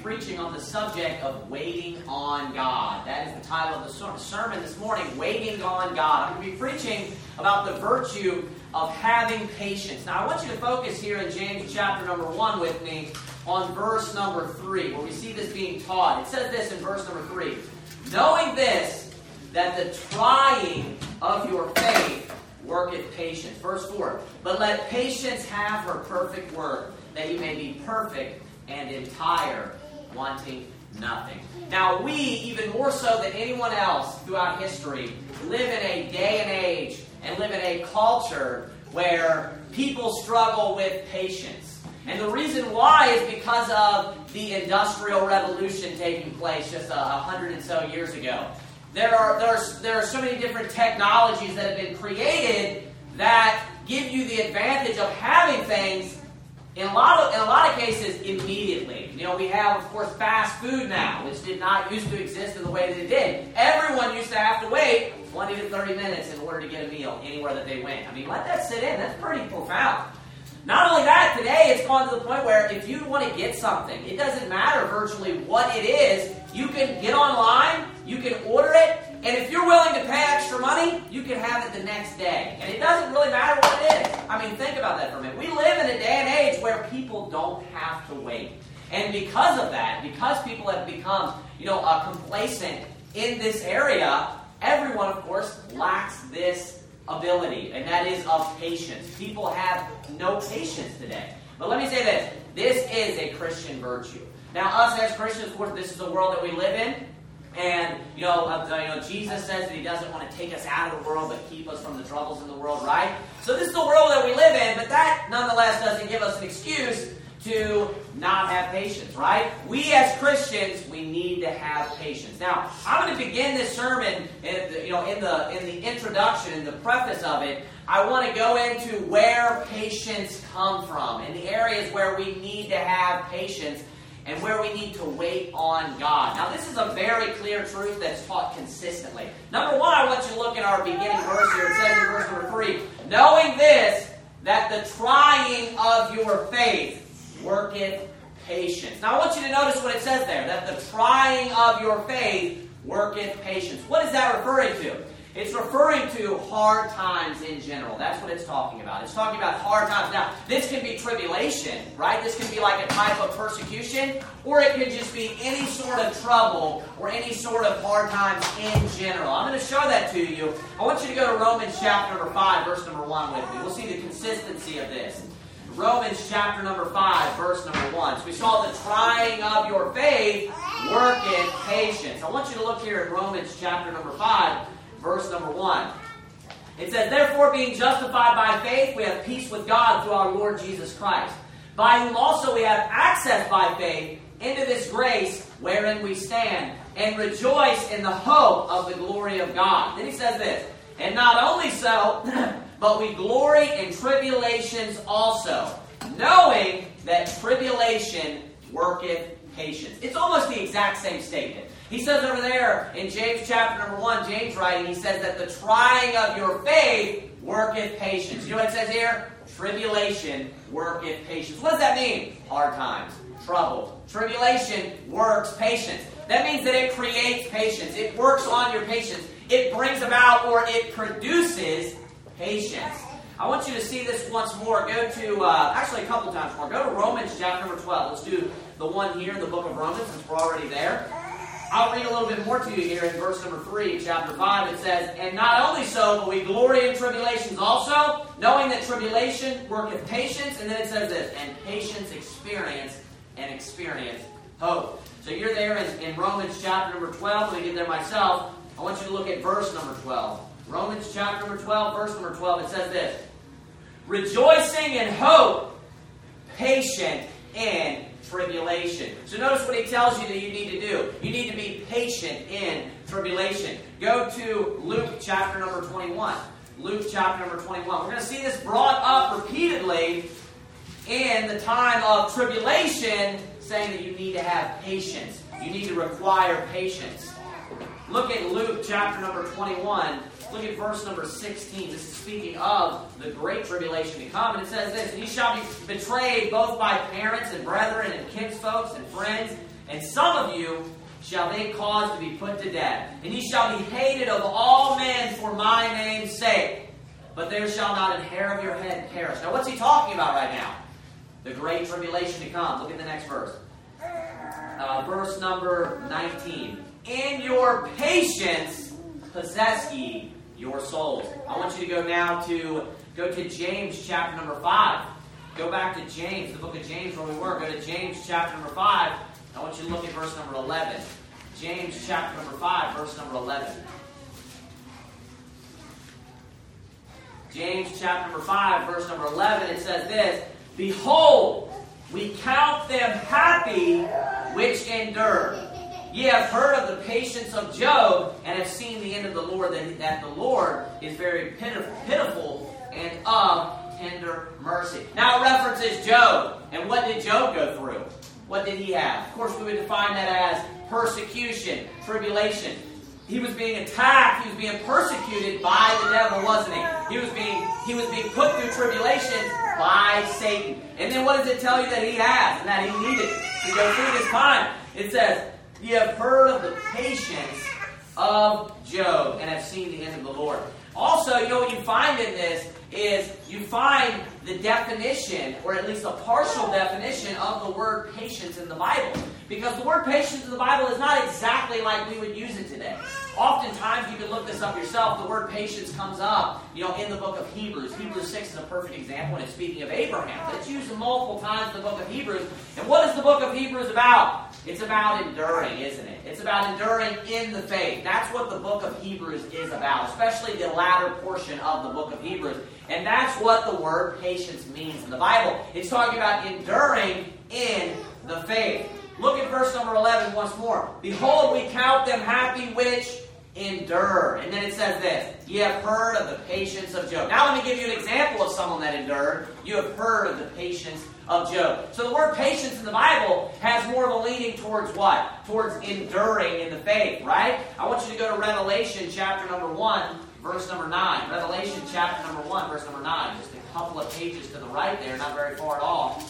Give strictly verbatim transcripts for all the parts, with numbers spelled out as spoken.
preaching on the subject of waiting on God. That is the title of the sermon this morning, Waiting on God. I'm going to be preaching about the virtue of having patience. Now, I want you to focus here in James chapter number one with me on verse number three, where we see this being taught. It says this in verse number three, knowing this, that the trying of your faith worketh patience. Verse four, but let patience have her perfect work, that you may be perfect and entire, wanting nothing. Now, we, even more so than anyone else throughout history, live in a day and age and live in a culture where people struggle with patience. And the reason why is because of the Industrial Revolution taking place just a, a hundred and so years ago. There are, there, are, there are so many different technologies that have been created that give you the advantage of having things in a lot of in a lot of cases immediately. You know, we have, of course, fast food now, which did not used to exist in the way that it did. Everyone used to have to wait twenty to thirty minutes in order to get a meal anywhere that they went. I mean, let that sit in. That's pretty profound. Not only that, today it's gone to the point where if you want to get something, it doesn't matter virtually what it is. You can get online, you can order it, and if you're willing to pay extra money, you can have it the next day. And it doesn't really matter what it is. I mean, think about that for a minute. We live in a day and age where people don't have to wait. And because of that, because people have become, you know, uh, complacent in this area, everyone, of course, lacks this ability, and that is of patience. People have no patience today. But let me say this. This is a Christian virtue. Now, us as Christians, of course, this is the world that we live in. And, you know, uh, you know, Jesus says that he doesn't want to take us out of the world, but keep us from the troubles in the world, right? So this is the world that we live in, but that, nonetheless, doesn't give us an excuse to not have patience, right? We as Christians, we need to have patience. Now, I'm going to begin this sermon, in the, you know, in the in the introduction, in the preface of it. I want to go into where patience comes from, and the areas where we need to have patience, and where we need to wait on God. Now, this is a very clear truth that's taught consistently. Number one, I want you to look at our beginning verse here. It says in verse number three, knowing this, that the trying of your faith worketh patience. Now, I want you to notice what it says there, that the trying of your faith worketh patience. What is that referring to? It's referring to hard times in general. That's what it's talking about. It's talking about hard times. Now, this can be tribulation, right? This can be like a type of persecution, or it could just be any sort of trouble or any sort of hard times in general. I'm going to show that to you. I want you to go to Romans chapter number five, verse number one with me. We'll see the consistency of this. Romans chapter number five, verse number one. So we saw the trying of your faith worketh patience. I want you to look here at Romans chapter number five, verse number one. It says, therefore, being justified by faith, we have peace with God through our Lord Jesus Christ, by whom also we have access by faith into this grace wherein we stand, and rejoice in the hope of the glory of God. Then he says this, and not only so, but we glory in tribulations also, knowing that tribulation worketh patience. It's almost the exact same statement. He says over there in James chapter number one, James writing, he says that the trying of your faith worketh patience. You know what it says here? Tribulation worketh patience. What does that mean? Hard times, trouble. Tribulation works patience. That means that it creates patience. It works on your patience. It brings about, or it produces patience. I want you to see this once more. Go to, uh, actually a couple times more. Go to Romans chapter number twelve. Let's do the one here in the book of Romans, since we're already there. I'll read a little bit more to you here in verse number three, chapter five. It says, and not only so, but we glory in tribulations also, knowing that tribulation worketh patience. And then it says this, and patience experience, and experience hope. So you're there in, in Romans chapter number twelve. Let me get there myself. I want you to look at verse number twelve. Romans chapter number twelve, verse number twelve. It says this, rejoicing in hope, patient in tribulation. So notice what he tells you that you need to do. You need to be patient in tribulation. Go to Luke chapter number twenty-one. Luke chapter number twenty-one. We're going to see this brought up repeatedly in the time of tribulation, saying that you need to have patience. You need to require patience. Look at Luke chapter number twenty-one. Look at verse number sixteen. This is speaking of the great tribulation to come. And it says this, "And ye shall be betrayed both by parents and brethren and kinsfolks and friends. And some of you shall they cause to be put to death. And ye shall be hated of all men for my name's sake. But there shall not an hair of your head perish." Now what's he talking about right now? The great tribulation to come. Look at the next verse. Uh, verse number nineteen. "In your patience possess ye your souls." I want you to go now to go to James chapter number five. Go back to James, the book of James where we were. Go to James chapter number five. I want you to look at verse number eleven. James chapter number five, verse number eleven. James chapter number five, verse number eleven, it says this, "Behold, we count them happy which endure. Ye have heard of the patience of Job, and have seen the end of the Lord, that, that the Lord is very pitiful, pitiful and of tender mercy." Now it references Job. And what did Job go through? What did he have? Of course, we would define that as persecution, tribulation. He was being attacked. He was being persecuted by the devil, wasn't he? He was being he was being put through tribulation by Satan. And then what does it tell you that he has and that he needed to go through this time? It says, "Ye have heard of the patience of Job, and have seen the end of the Lord." Also, you know what you find in this is you find the definition, or at least a partial definition, of the word patience in the Bible. Because the word patience in the Bible is not exactly like we would use it today. Oftentimes, you can look this up yourself, the word patience comes up, you know, in the book of Hebrews. Hebrews six is a perfect example, and it's speaking of Abraham. But it's used multiple times in the book of Hebrews. And what is the book of Hebrews about? It's about enduring, isn't it? It's about enduring in the faith. That's what the book of Hebrews is about, especially the latter portion of the book of Hebrews. And that's what the word patience means in the Bible. It's talking about enduring in the faith. Look at verse number eleven once more. "Behold, we count them happy which endure." And then it says this, "Ye have heard of the patience of Job." Now let me give you an example of someone that endured. You have heard of the patience of Job. So the word patience in the Bible has more of a leaning towards what? Towards enduring in the faith, right? I want you to go to Revelation chapter number one, verse number nine. Revelation chapter number one, verse number nine. Just a couple of pages to the right there, not very far at all.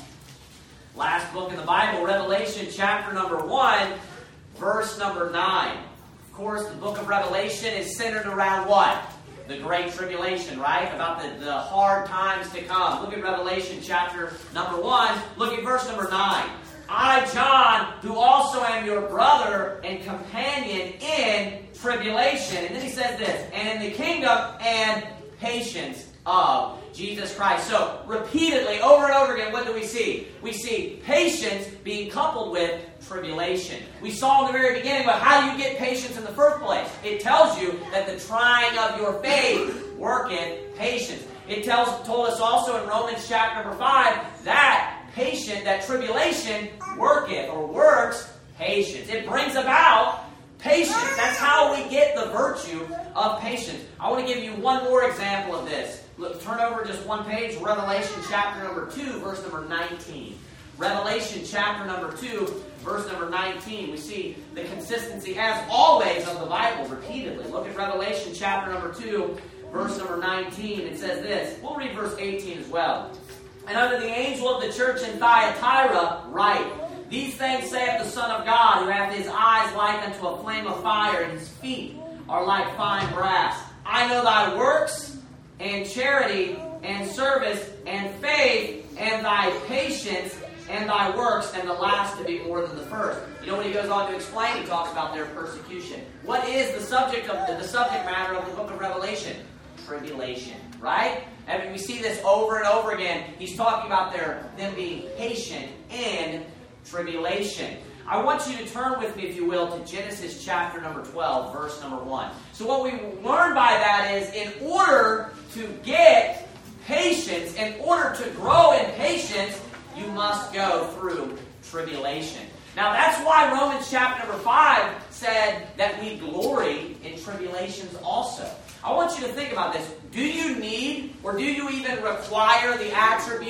Last book in the Bible, Revelation chapter number one, verse number nine. Of course, the book of Revelation is centered around what? The Great Tribulation, right? About the, the hard times to come. Look at Revelation chapter number one. Look at verse number nine. "I, John, who also am your brother and companion in tribulation." And then he says this, "And in the kingdom and patience of Jesus Christ." So, repeatedly, over and over again, what do we see? We see patience being coupled with tribulation. We saw in the very beginning about how do you get patience in the first place. It tells you that the trying of your faith worketh patience. It tells told us also in Romans chapter number five that patient, that tribulation worketh or works patience. It brings about patience. That's how we get the virtue of patience. I want to give you one more example of this. Look, turn over just one page, Revelation chapter number two, verse number nineteen. Revelation chapter number two, verse number nineteen. We see the consistency, as always, of the Bible repeatedly. Look at Revelation chapter number two, verse number nineteen. It says this. We'll read verse eighteen as well. "And unto the angel of the church in Thyatira write, These things saith the Son of God, who hath his eyes like unto a flame of fire, and his feet are like fine brass. I know thy works, and charity, and service, and faith, and thy patience, and thy works, and the last to be more than the first." You know what he goes on to explain? He talks about their persecution. What is the subject of the, the subject matter of the book of Revelation? Tribulation, right? I mean, we see this over and over again. He's talking about their them being patient in tribulation. I want you to turn with me, if you will, to Genesis chapter number twelve, verse number one. So what we learn by that is, in order to get patience, in order to grow in patience, you must go through tribulation. Now that's why Romans chapter number five said that we glory in tribulations also. I want you to think about this. Do you need, or do you even require the attribute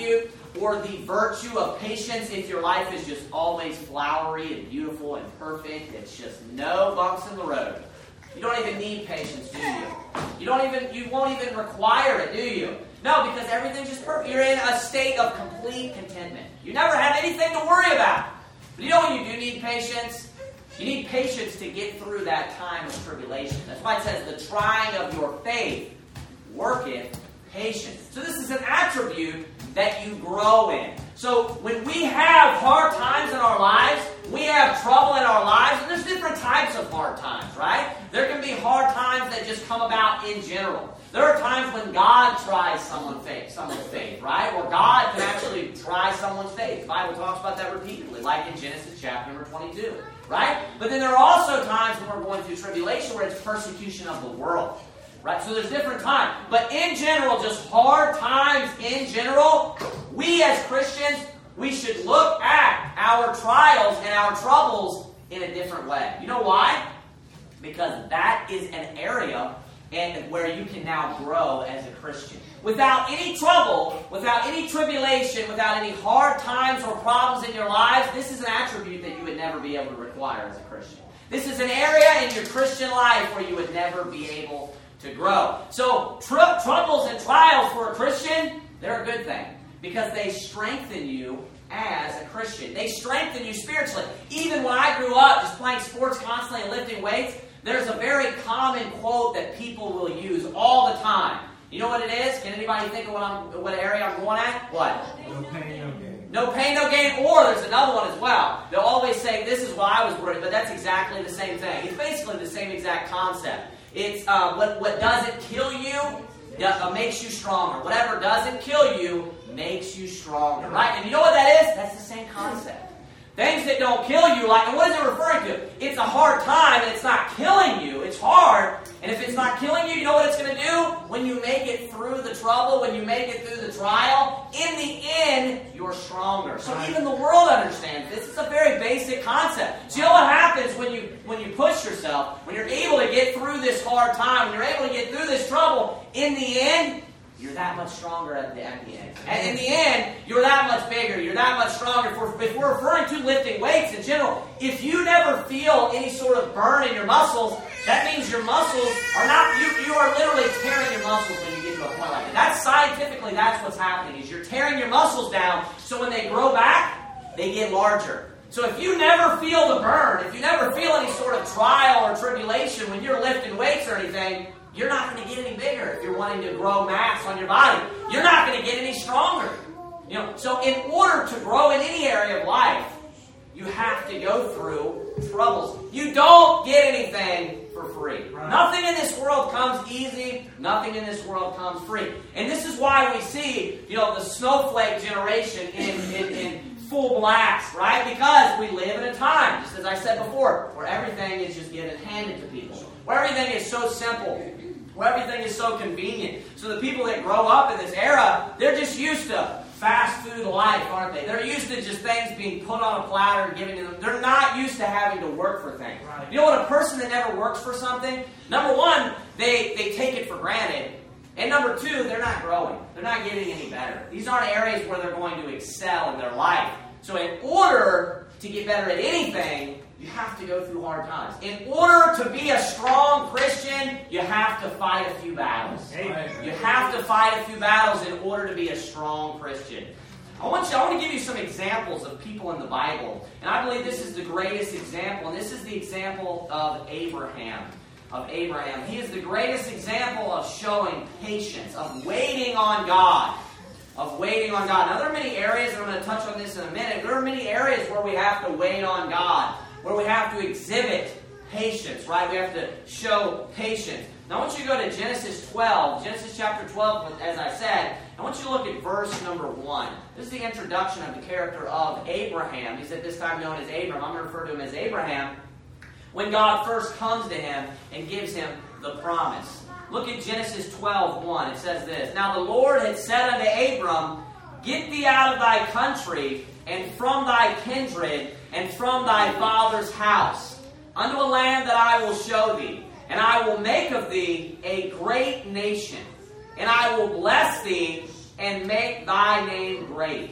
or the virtue of patience if your life is just always flowery and beautiful and perfect. It's just no bumps in the road. You don't even need patience, do you? You don't even, you won't even require it, do you? No, because everything's just perfect. You're in a state of complete contentment. You never have anything to worry about. But you know when you do need patience? You need patience to get through that time of tribulation. That's why it says, the trying of your faith worketh patience. So this is an attribute that you grow in. So when we have hard times in our lives, we have trouble in our lives, and there's different types of hard times, right? There can be hard times that just come about in general. There are times when God tries someone's faith, someone's faith, right? Or God can actually try someone's faith. The Bible talks about that repeatedly, like in Genesis chapter number twenty-two, right? But then there are also times when we're going through tribulation where it's persecution of the world, right? So there's different times. But in general, just hard times in general, we as Christians, we should look at our trials and our troubles in a different way. You know why? Because that is an area and where you can now grow as a Christian. Without any trouble, without any tribulation, without any hard times or problems in your lives, this is an attribute that you would never be able to require as a Christian. This is an area in your Christian life where you would never be able to grow. So tr- troubles and trials for a Christian, they're a good thing because they strengthen you as a Christian. They strengthen you spiritually. Even when I grew up just playing sports constantly and lifting weights, there's a very common quote that people will use all the time. You know what it is? Can anybody think of what, I'm, what area I'm going at? What? No pain, no gain. No pain, no gain. Or there's another one as well. They'll always say, this is why I was worried, but that's exactly the same thing. It's basically the same exact concept. It's uh, what, what doesn't kill you uh, makes you stronger. Whatever doesn't kill you makes you stronger. Right? And you know what that is? That's the same concept. Things that don't kill you, like, and what is it referring to? It's a hard time, and it's not killing you. It's hard, and if it's not killing you, you know what it's going to do? When you make it through the trouble, when you make it through the trial, in the end, you're stronger. So even the world understands this. It's a very basic concept. So you know what happens when you when you push yourself, when you're able to get through this hard time, when you're able to get through this trouble, in the end, you're that much stronger at the, at the end. And in the end, you're that much bigger. You're that much stronger. If we're, if we're referring to lifting weights in general, if you never feel any sort of burn in your muscles, that means your muscles are not, you, you are literally tearing your muscles when you get to a point like that. That's scientifically, that's what's happening, is you're tearing your muscles down, so when they grow back, they get larger. So if you never feel the burn, if you never feel any sort of trial or tribulation when you're lifting weights or anything, you're not going to get any bigger if you're wanting to grow mass on your body. You're not going to get any stronger. You know, so in order to grow in any area of life, you have to go through troubles. You don't get anything for free. Right. Nothing in this world comes easy. Nothing in this world comes free. And this is why we see, you know, the snowflake generation in, in, in full blast, right? Because we live in a time, just as I said before, where everything is just given handed to people. Where everything is so simple, where everything is so convenient. So the people that grow up in this era, they're just used to fast food life, aren't they? They're used to just things being put on a platter and given to them. They're not used to having to work for things. Right. You know what? A person that never works for something, number one, they, they take it for granted. And number two, they're not growing. They're not getting any better. These aren't areas where they're going to excel in their life. So in order to get better at anything, you have to go through hard times. In order to be a strong Christian, you have to fight a few battles. Amen. You have to fight a few battles in order to be a strong Christian. I want you, I want to give you some examples of people in the Bible. And I believe this is the greatest example. And this is the example of Abraham. Of Abraham. He is the greatest example of showing patience, of waiting on God. Of waiting on God. Now there are many areas, and I'm going to touch on this in a minute. There are many areas where we have to wait on God. Where we have to exhibit patience, right? We have to show patience. Now I want you to go to Genesis twelve. Genesis chapter twelve, as I said. I want you to look at verse number one. This is the introduction of the character of Abraham. He's at this time known as Abram. I'm going to refer to him as Abraham. When God first comes to him and gives him the promise. Look at Genesis twelve one. It says this. Now the Lord had said unto Abram, Get thee out of thy country, and from thy kindred, and from thy father's house, unto a land that I will show thee. And I will make of thee a great nation. And I will bless thee, and make thy name great.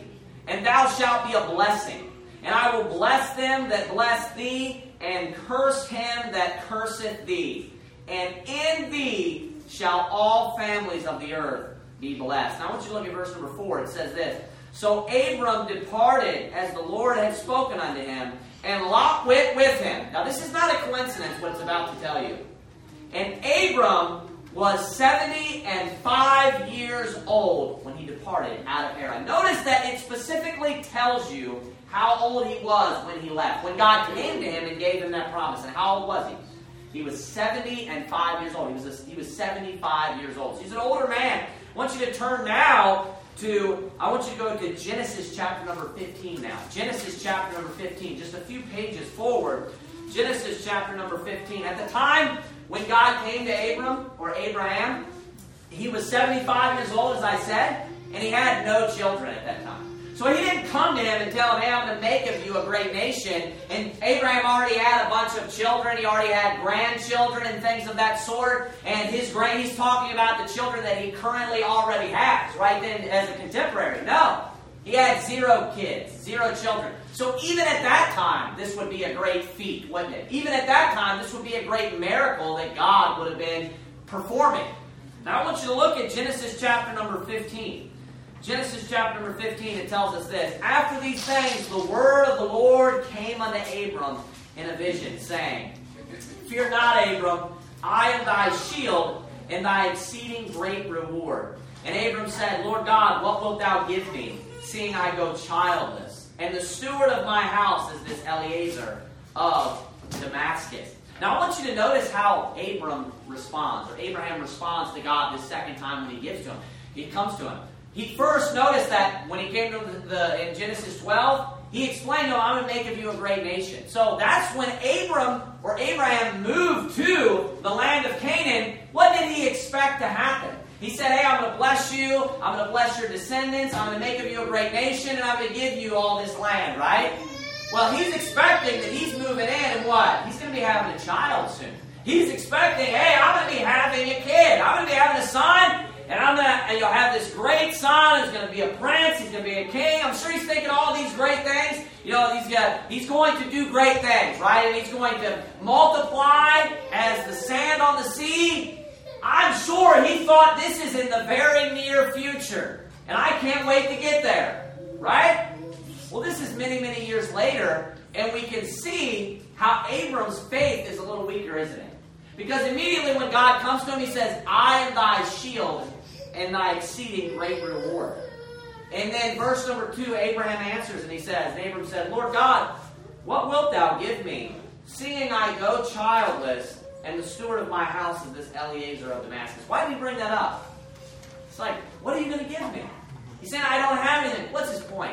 and thou shalt be a blessing. And I will bless them that bless thee, and curse him that curseth thee. And in thee shall all families of the earth be blessed. Now I want you to look at verse number four. It says this. So Abram departed as the Lord had spoken unto him, and Lot went with him. Now this is not a coincidence what it's about to tell you. And Abram was seventy and five years old when he departed out of Haran. Notice that it specifically tells you how old he was when he left. When God came to him and gave him that promise. And how old was he? He was seventy and five years old. He was, a, he was seventy-five years old. So he's an older man. I want you to turn now to, I want you to go to Genesis chapter number fifteen now. Genesis chapter number fifteen, just a few pages forward. Genesis chapter number fifteen. At the time when God came to Abram, or Abraham, he was seventy-five years old, as I said, and he had no children at that time. So he didn't come to him and tell him, hey, I'm going to make of you a great nation. And Abraham already had a bunch of children. He already had grandchildren and things of that sort. And his grand, he's talking about the children that he currently already has, right then as a contemporary. No, he had zero kids, zero children. So even at that time, this would be a great feat, wouldn't it? Even at that time, this would be a great miracle that God would have been performing. Now I want you to look at Genesis chapter number fifteen. Genesis chapter number fifteen, it tells us this. After these things, the word of the Lord came unto Abram in a vision, saying, Fear not, Abram, I am thy shield, and thy exceeding great reward. And Abram said, Lord God, what wilt thou give me, seeing I go childless? And the steward of my house is this Eliezer of Damascus. Now I want you to notice how Abram responds, or Abraham responds to God this second time when he gives to him. He comes to him. He first noticed that when he came to the, the in Genesis twelve, he explained to him, I'm going to make of you a great nation. So that's when Abram or Abraham moved to the land of Canaan. What did he expect to happen? He said, hey, I'm going to bless you. I'm going to bless your descendants. I'm going to make of you a great nation, and I'm going to give you all this land, right? Well, he's expecting that he's moving in, and what? He's going to be having a child soon. He's expecting, hey, I'm going to be having a kid. I'm going to be having a son. And I'm gonna, and you'll have this great son who's going to be a prince. He's going to be a king. I'm sure he's thinking all these great things. You know, he's got, he's going to do great things, right? And he's going to multiply as the sand on the sea. I'm sure he thought this is in the very near future, and I can't wait to get there, right? Well, this is many, many years later, and we can see how Abram's faith is a little weaker, isn't it? Because immediately when God comes to him, he says, I am thy shield and thy exceeding great reward. And then verse number two, Abraham answers and he says, and Abram said, Lord God, what wilt thou give me, seeing I go childless, and the steward of my house is this Eliezer of Damascus? Why did he bring that up? It's like, what are you going to give me? He's saying, I don't have anything. What's his point?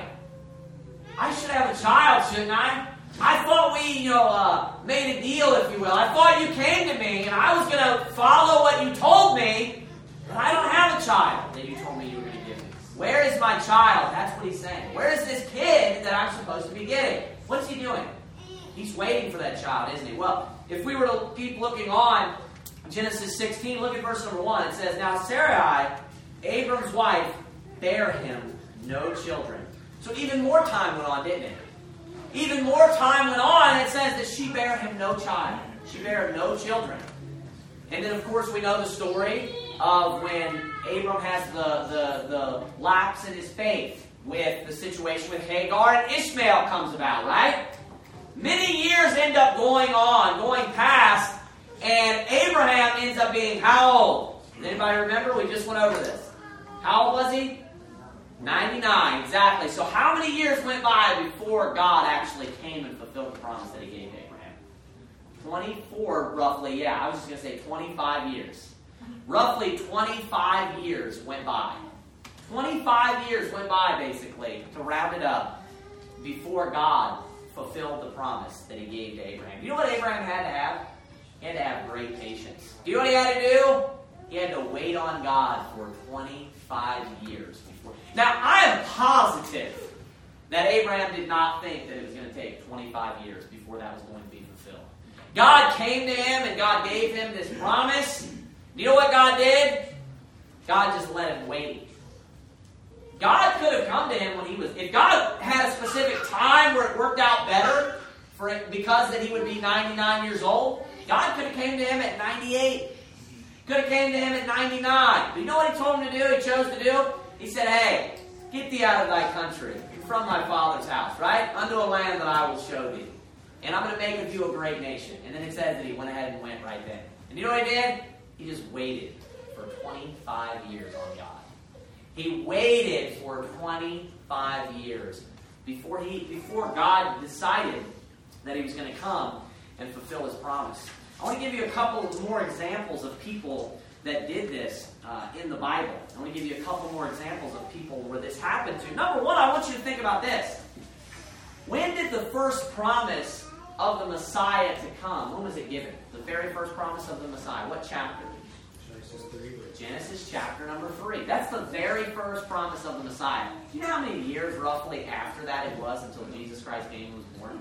I should have a child, shouldn't I? I thought we, you know, uh, made a deal, if you will. I thought you came to me and I was going to follow what you told me, but I don't have a child that you told me you were going to give me. Where is my child? That's what he's saying. Where is this kid that I'm supposed to be getting? What's he doing? He's waiting for that child, isn't he? Well, if we were to keep looking on, Genesis sixteen, look at verse number one. It says, Now Sarai, Abram's wife, bare him no children. So even more time went on, didn't it? Even more time went on, and it says that she bare him no child. She bare him no children. And then, of course, we know the story of when Abram has the, the, the lapse in his faith with the situation with Hagar, and Ishmael comes about, right? Many years end up going on, going past, and Abraham ends up being how old? Does anybody remember? We just went over this. How old was he? ninety-nine, exactly. So how many years went by before God actually came and fulfilled the promise that he gave to Abraham? twenty-four, roughly, yeah. I was just going to say twenty-five years. Roughly twenty-five years went by. twenty-five years went by, basically, to round it up, before God fulfilled the promise that he gave to Abraham. You know what Abraham had to have? He had to have great patience. Do you know what he had to do? He had to wait on God for twenty-five years before. Now, I am positive that Abraham did not think that it was going to take twenty-five years before that was going to be fulfilled. God came to him and God gave him this promise. You know what God did? God just let him wait. God could have come to him when he was, if God had a specific time where it worked out better for it, because that he would be ninety-nine years old, God could have came to him at ninety-eight. Could have came to him at ninety-nine. But you know what he told him to do? He chose to do? He said, hey, get thee out of thy country, and from thy father's house, right? Unto a land that I will show thee. And I'm going to make of you a great nation. And then it says that he went ahead and went right then. And you know what he did? He just waited for twenty-five years on God. He waited for twenty-five years before he before God decided that he was going to come and fulfill his promise. I want to give you a couple more examples of people that did this uh, in the Bible. I want to give you a couple more examples of people where this happened to. Number one, I want you to think about this. When did the first promise of the Messiah to come, when was it given? The very first promise of the Messiah. What chapter? Genesis three. Genesis chapter number three. That's the very first promise of the Messiah. Do you know how many years roughly after that it was until Jesus Christ came and was born?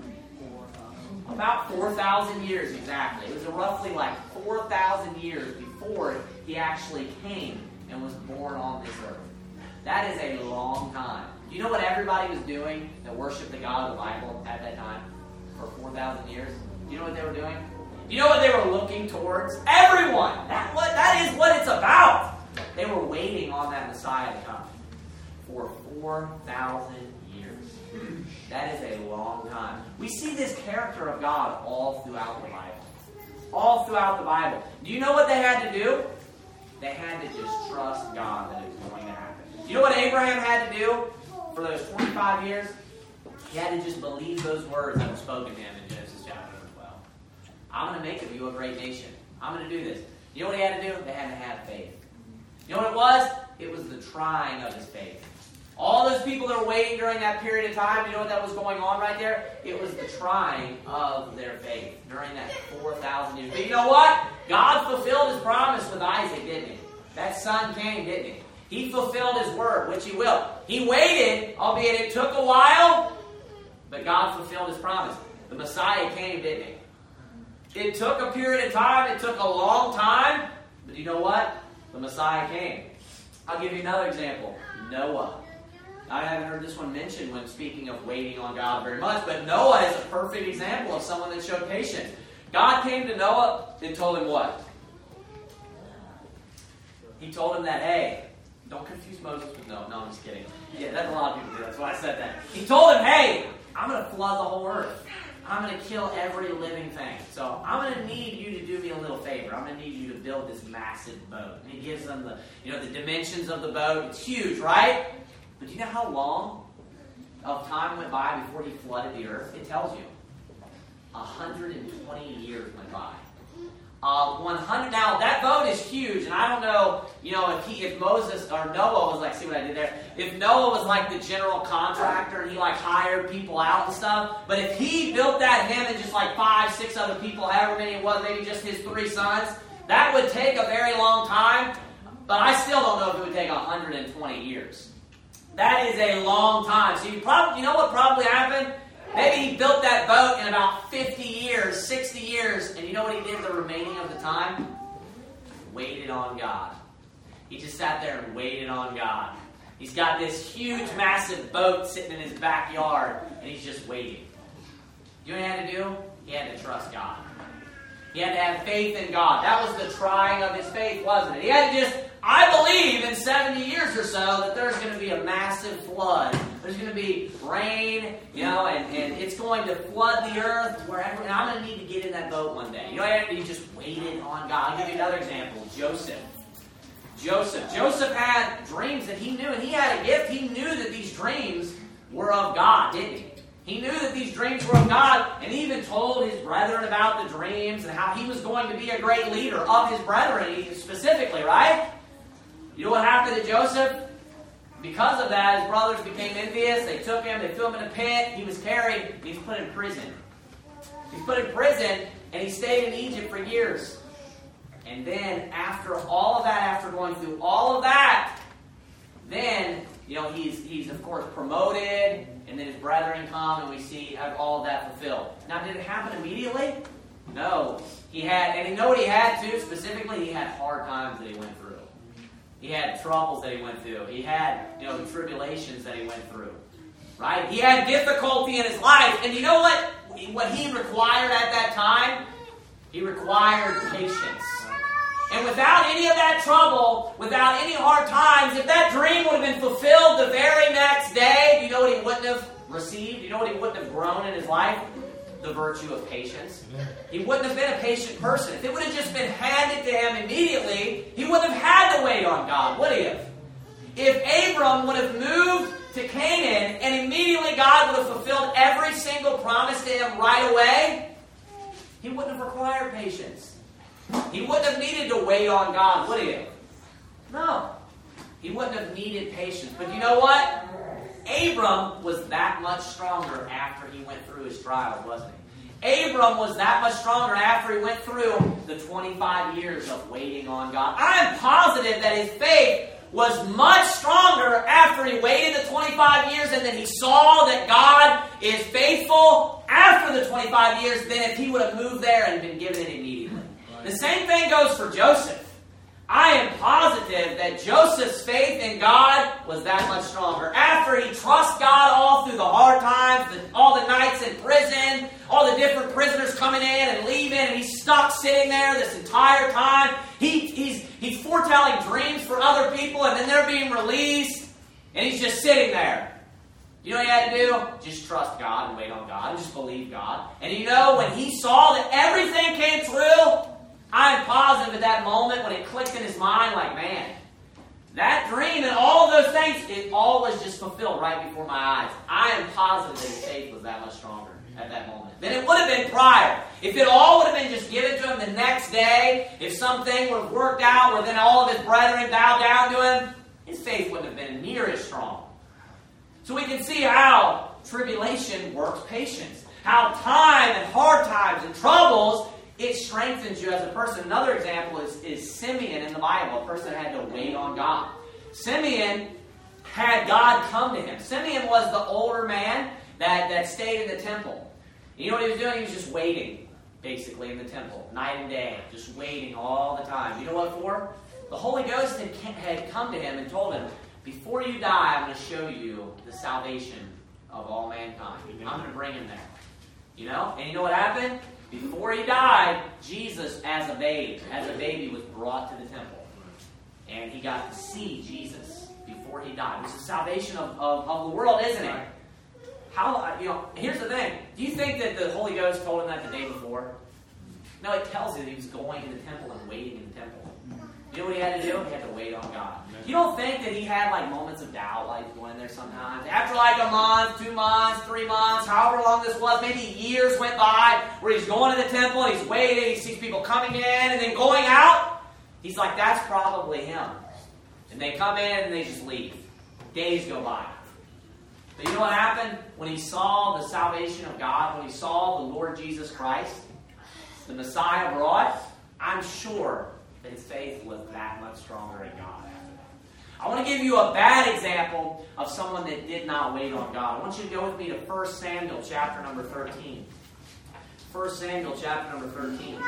About four thousand years exactly. It was roughly like four thousand years before he actually came and was born on this earth. That is a long time. Do you know what everybody was doing that worshiped the God of the Bible at that time for four thousand years? Do you know what they were doing? Do you know what they were looking towards? Everyone! That, what, that is what it's about! They were waiting on that Messiah to come for four thousand years. That is a long time. We see this character of God all throughout the Bible. All throughout the Bible. Do you know what they had to do? They had to just trust God that it was going to happen. Do you know what Abraham had to do for those twenty-five years? He had to just believe those words that were spoken to him in Genesis chapter twelve. I'm going to make of you a great nation. I'm going to do this. You know what he had to do? They had to have faith. You know what it was? It was the trying of his faith. All those people that were waiting during that period of time, you know what that was going on right there? It was the trying of their faith during that four thousand years. But you know what? God fulfilled his promise with Isaac, didn't he? That son came, didn't he? He fulfilled his word, which he will. He waited, albeit it took a while, but God fulfilled his promise. The Messiah came, didn't he? It took a period of time. It took a long time. But you know what? The Messiah came. I'll give you another example. Noah. I haven't heard this one mentioned when speaking of waiting on God very much, but Noah is a perfect example of someone that showed patience. God came to Noah and told him what? He told him that, hey, don't confuse Moses with Noah. No, I'm just kidding. Yeah, that's a lot of people do. That's why I said that. He told him, hey, I'm going to flood the whole earth. I'm going to kill every living thing. So I'm going to need you to do me a little favor. I'm going to need you to build this massive boat. And he gives them the, you know, the dimensions of the boat. It's huge, right? But do you know how long of time went by before he flooded the earth? It tells you. one hundred twenty years went by. Uh, one hundred. Now, that boat is huge, and I don't know, you know, if he, if Moses or Noah was like, see what I did there? If Noah was like the general contractor and he like hired people out and stuff, but if he built that, him and just like five, six other people, however many it was, maybe just his three sons, that would take a very long time, but I still don't know if it would take one hundred twenty years. That is a long time. So you probably, you know what probably happened? Maybe he built that boat in about fifty years, sixty years, and you know what he did the remaining of the time? Waited on God. He just sat there and waited on God. He's got this huge, massive boat sitting in his backyard, and he's just waiting. You know what he had to do? He had to trust God. He had to have faith in God. That was the trying of his faith, wasn't it? He had to just, I believe in seventy years or so that there's going to be a massive flood. There's going to be rain, you know, and, and it's going to flood the earth wherever. And I'm going to need to get in that boat one day. You know, he just waited on God. I'll give you another example. Joseph. Joseph. Joseph had dreams that he knew, and he had a gift. He knew that these dreams were of God, didn't he? He knew that these dreams were of God, and he even told his brethren about the dreams and how he was going to be a great leader of his brethren specifically, right? You know what happened to Joseph? Because of that, his brothers became envious. They took him, they threw him in a pit. He was carried, he was put in prison. He was put in prison, and he stayed in Egypt for years. And then, after all of that, after going through all of that, then, you know, he's, he's of course, promoted, and then his brethren come, and we see all of that fulfilled. Now, did it happen immediately? No. He had, and you know what he had, too? Specifically, he had hard times that he went through. He had troubles that he went through. He had, you know, the tribulations that he went through. Right? He had difficulty in his life. And you know what? What he required at that time? He required patience. And without any of that trouble, without any hard times, if that dream would have been fulfilled the very next day, do you know what he wouldn't have received? Do you know what he wouldn't have grown in his life? The virtue of patience. He wouldn't have been a patient person. If it would have just been handed to him immediately, he wouldn't have had to wait on God, would he have? If Abram would have moved to Canaan and immediately God would have fulfilled every single promise to him right away, he wouldn't have required patience. He wouldn't have needed to wait on God, would he have? No. He wouldn't have needed patience. But you know what? Abram was that much stronger after he went through his trials, wasn't he? Abram was that much stronger after he went through the twenty-five years of waiting on God. I'm positive that his faith was much stronger after he waited the twenty-five years and then he saw that God is faithful after the twenty-five years than if he would have moved there and been given it immediately. The same thing goes for Joseph. I am positive that Joseph's faith in God was that much stronger. After he trusts God all through the hard times, the, all the nights in prison, all the different prisoners coming in and leaving, and he's stuck sitting there this entire time. He, he's, he's foretelling dreams for other people, and then they're being released, and he's just sitting there. You know what he had to do? Just trust God and wait on God and just believe God. And you know, when he saw that everything came through, I'm positive at that moment when it clicked in his mind, like, man, that dream and all of those things, it all was just fulfilled right before my eyes. I am positive that his faith was that much stronger at that moment than it would have been prior. If it all would have been just given to him the next day, if something would have worked out where then all of his brethren bowed down to him, his faith wouldn't have been near as strong. So we can see how tribulation works patience. How time and hard times and troubles, it strengthens you as a person. Another example is, is Simeon in the Bible, a person that had to wait on God. Simeon had God come to him. Simeon was the older man that, that stayed in the temple. You know what he was doing? He was just waiting, basically, in the temple, night and day, just waiting all the time. You know what for? The Holy Ghost had, had come to him and told him, before you die, I'm going to show you the salvation of all mankind. I'm going to bring him there. You know? And you know what happened? Before he died, Jesus, as a babe, as a baby, was brought to the temple. And he got to see Jesus before he died. It's the salvation of, of, of the world, isn't it? How, you know, here's the thing. Do you think that the Holy Ghost told him that the day before? No, it tells you that he was going to the temple and waiting in the temple. You know what he had to do? He had to wait on God. You don't think that he had like moments of doubt, like going in there sometimes? After like a month, two months, three months, however long this was, maybe years went by, where he's going to the temple and he's waiting, he sees people coming in and then going out. He's like, that's probably him. And they come in and they just leave. Days go by. But you know what happened? When he saw the salvation of God, when he saw the Lord Jesus Christ, the Messiah brought, I'm sure that his faith was that much stronger in God after that. I want to give you a bad example of someone that did not wait on God. I want you to go with me to First Samuel chapter number thirteen. First Samuel chapter number thirteen.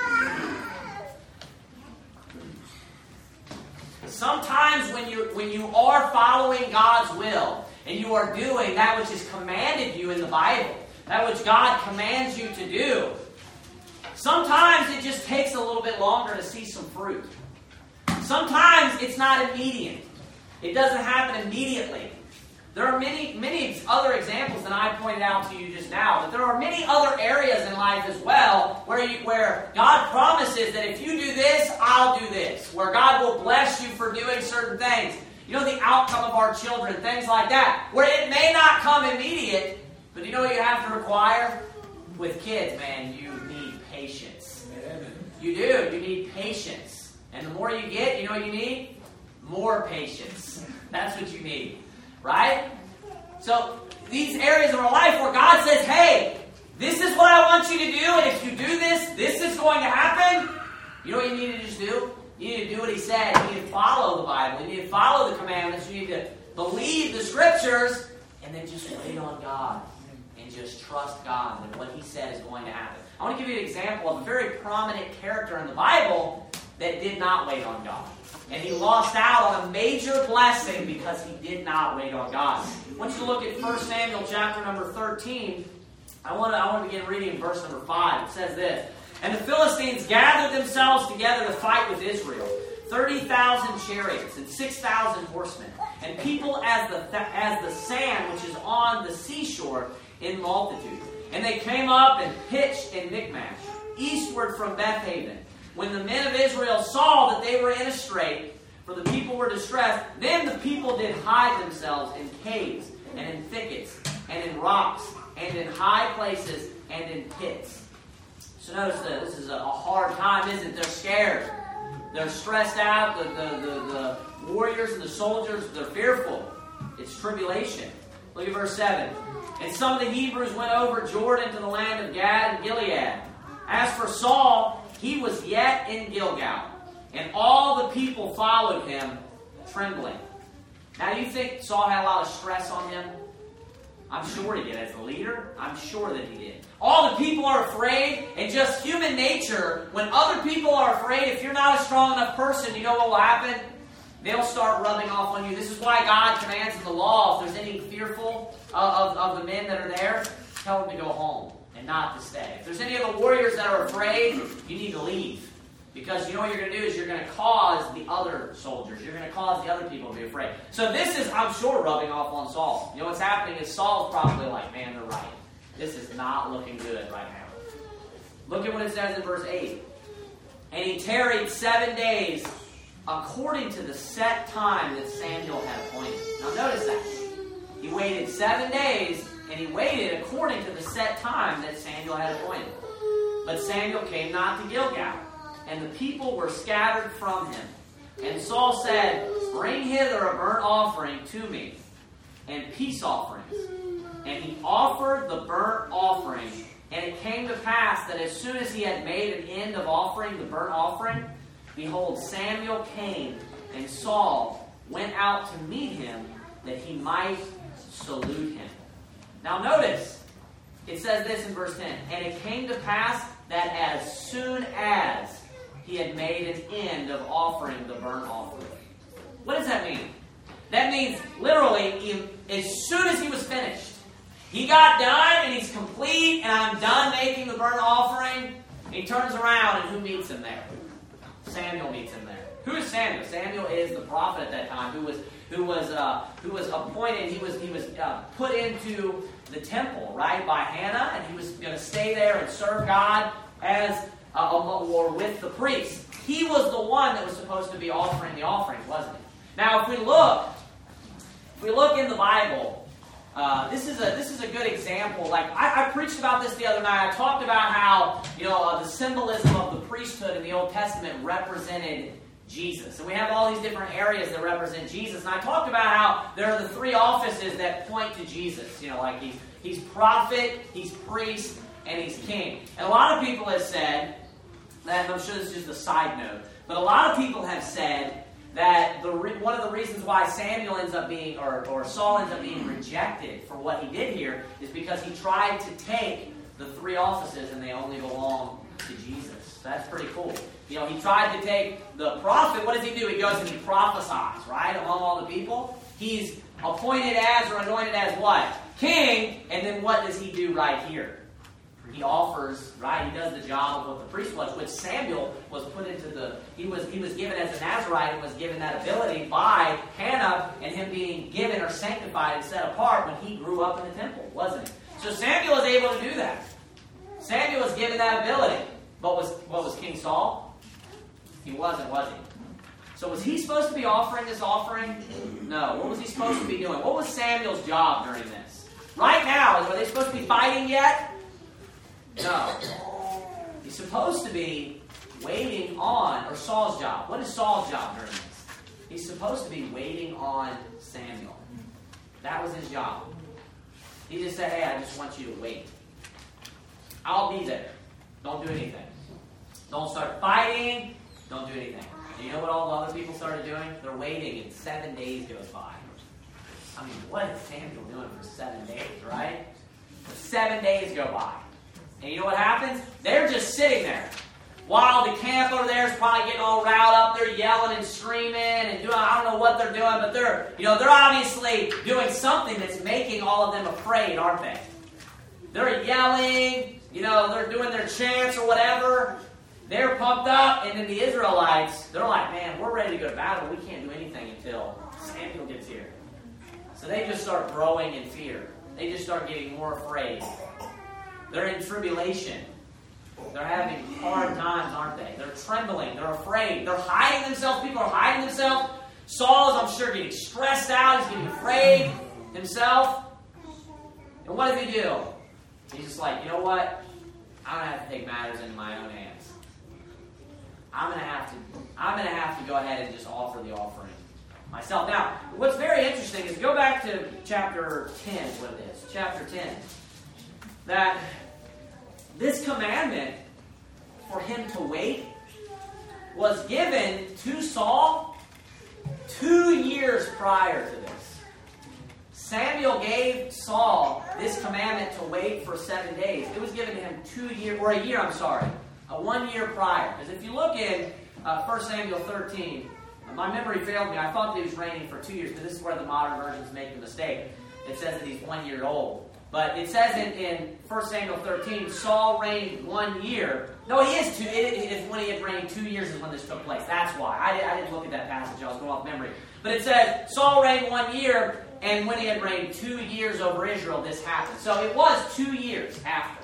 Sometimes when you when you are following God's will and you are doing that which is commanded you in the Bible, that which God commands you to do, sometimes it just takes a little bit longer to see some fruit. Sometimes it's not immediate. It doesn't happen immediately. There are many, many other examples than I pointed out to you just now, but there are many other areas in life as well where you, where God promises that if you do this, I'll do this. Where God will bless you for doing certain things. You know, the outcome of our children, things like that, where it may not come immediate, but you know what you have to require? With kids, man, you need patience. You do. You need patience. And the more you get, you know what you need? More patience. That's what you need. Right? So, these areas of our life where God says, hey, this is what I want you to do, and if you do this, this is going to happen. You know what you need to just do? You need to do what he said. You need to follow the Bible. You need to follow the commandments. You need to believe the Scriptures, and then just wait on God. And just trust God that what he said is going to happen. I want to give you an example of a very prominent character in the Bible that did not wait on God. And he lost out on a major blessing because he did not wait on God. I want you to look at First Samuel chapter number thirteen. I want to, I want to begin reading verse number five. It says this, "And the Philistines gathered themselves together to fight with Israel, thirty thousand chariots and six thousand horsemen, and people as the, as the sand which is on the seashore in multitude. And they came up and pitched in Michmash, eastward from Bethaven. When the men of Israel saw that they were in a strait, for the people were distressed, then the people did hide themselves in caves, and in thickets, and in rocks, and in high places, and in pits." So notice that this is a hard time, isn't it? They're scared. They're stressed out. The, the, the, the warriors and the soldiers, they're fearful. It's tribulation. Look at verse seven. "And some of the Hebrews went over Jordan to the land of Gad and Gilead. As for Saul, he was yet in Gilgal, and all the people followed him, trembling." Now, do you think Saul had a lot of stress on him? I'm sure he did. As a leader, I'm sure that he did. All the people are afraid, and just human nature, when other people are afraid, if you're not a strong enough person, you know what will happen? They'll start rubbing off on you. This is why God commands in the law, if there's any fearful of, of, of the men that are there, tell them to go home and not to stay. If there's any of the warriors that are afraid, you need to leave. Because you know what you're going to do is you're going to cause the other soldiers, you're going to cause the other people to be afraid. So this is, I'm sure, rubbing off on Saul. You know what's happening is Saul's probably like, man, they're right. This is not looking good right now. Look at what it says in verse eight. "And he tarried seven days according to the set time that Samuel had appointed." Now notice that. He waited seven days, and he waited according to the set time that Samuel had appointed. "But Samuel came not to Gilgal, and the people were scattered from him. And Saul said, Bring hither a burnt offering to me, and peace offerings. And he offered the burnt offering. And it came to pass that as soon as he had made an end of offering the burnt offering, behold, Samuel came, and Saul went out to meet him, that he might salute him." Now notice, it says this in verse ten, "And it came to pass that as soon as he had made an end of offering the burnt offering." What does that mean? That means, literally, he, as soon as he was finished, he got done, and he's complete, and I'm done making the burnt offering. And he turns around, and who meets him there? Samuel meets him there. Who is Samuel? Samuel is the prophet at that time, who was who was uh, who was appointed. He was he was uh, put into the temple, right, by Hannah, and he was going to stay there and serve God as uh, or with the priest. He was the one that was supposed to be offering the offerings, wasn't he? Now, if we look, if we look in the Bible, uh, this is a this is a good example. Like I, I preached about this the other night. I talked about how you know uh, the symbolism of the priesthood in the Old Testament represented Jesus. And we have all these different areas that represent Jesus. And I talked about how there are the three offices that point to Jesus. You know, like he's, he's prophet, he's priest, and he's king. And a lot of people have said, and I'm sure this is just a side note, but a lot of people have said that the re- one of the reasons why Samuel ends up being, or, or Saul ends up being rejected for what he did here is because he tried to take the three offices and they only belong to Jesus. So that's pretty cool. You know, he tried to take the prophet. What does he do? He goes and he prophesies, right, among all the people. He's appointed as or anointed as what? King. And then what does he do right here? He offers, right, he does the job of what the priest was, which Samuel was put into the, he was he was given as a Nazirite and was given that ability by Hannah and him being given or sanctified and set apart when he grew up in the temple, wasn't he? So Samuel was able to do that. Samuel was given that ability. But was what was King Saul? He wasn't, was he? So was he supposed to be offering this offering? No. What was he supposed to be doing? What was Samuel's job during this? Right now, are they supposed to be fighting yet? No. He's supposed to be waiting on, or Saul's job. What is Saul's job during this? He's supposed to be waiting on Samuel. That was his job. He just said, hey, I just want you to wait. I'll be there. Don't do anything. Don't start fighting. Don't do anything. And you know what all the other people started doing? They're waiting, and seven days goes by. I mean, what is Samuel doing for seven days, right? Seven days go by. And you know what happens? They're just sitting there. while the camp over there is probably getting all riled up. They're yelling and screaming and doing, I don't know what they're doing, but they're, you know, they're obviously doing something that's making all of them afraid, aren't they? They're yelling, you know, they're doing their chants or whatever. They're pumped up, and then the Israelites, they're like, man, we're ready to go to battle. We can't do anything until Samuel gets here. So they just start growing in fear. They just start getting more afraid. They're in tribulation. They're having hard times, aren't they? They're trembling. They're afraid. They're hiding themselves. People are hiding themselves. Saul is, I'm sure, getting stressed out. He's getting afraid himself. And what does he do? He's just like, you know what? I'm going to have to take matters into my own hands. I'm going to have to, I'm going to have to go ahead and just offer the offering myself. Now, what's very interesting is go back to chapter ten, is what it is. Chapter ten. That this commandment for him to wait was given to Saul two years prior to this. Samuel gave Saul this commandment to wait for seven days. It was given to him two years, or a year, I'm sorry, a one year prior. Because if you look in uh, First Samuel thirteen, my memory failed me. I thought that he was reigning for two years, but this is where the modern versions make the mistake. It says that he's one year old. But it says in, in First Samuel thirteen, Saul reigned one year. No, he is two. It, it, it's when he had reigned two years is when this took place. That's why. I, I didn't look at that passage. I was going off memory. But it says, Saul reigned one year, and when he had reigned two years over Israel, this happened. So it was two years after.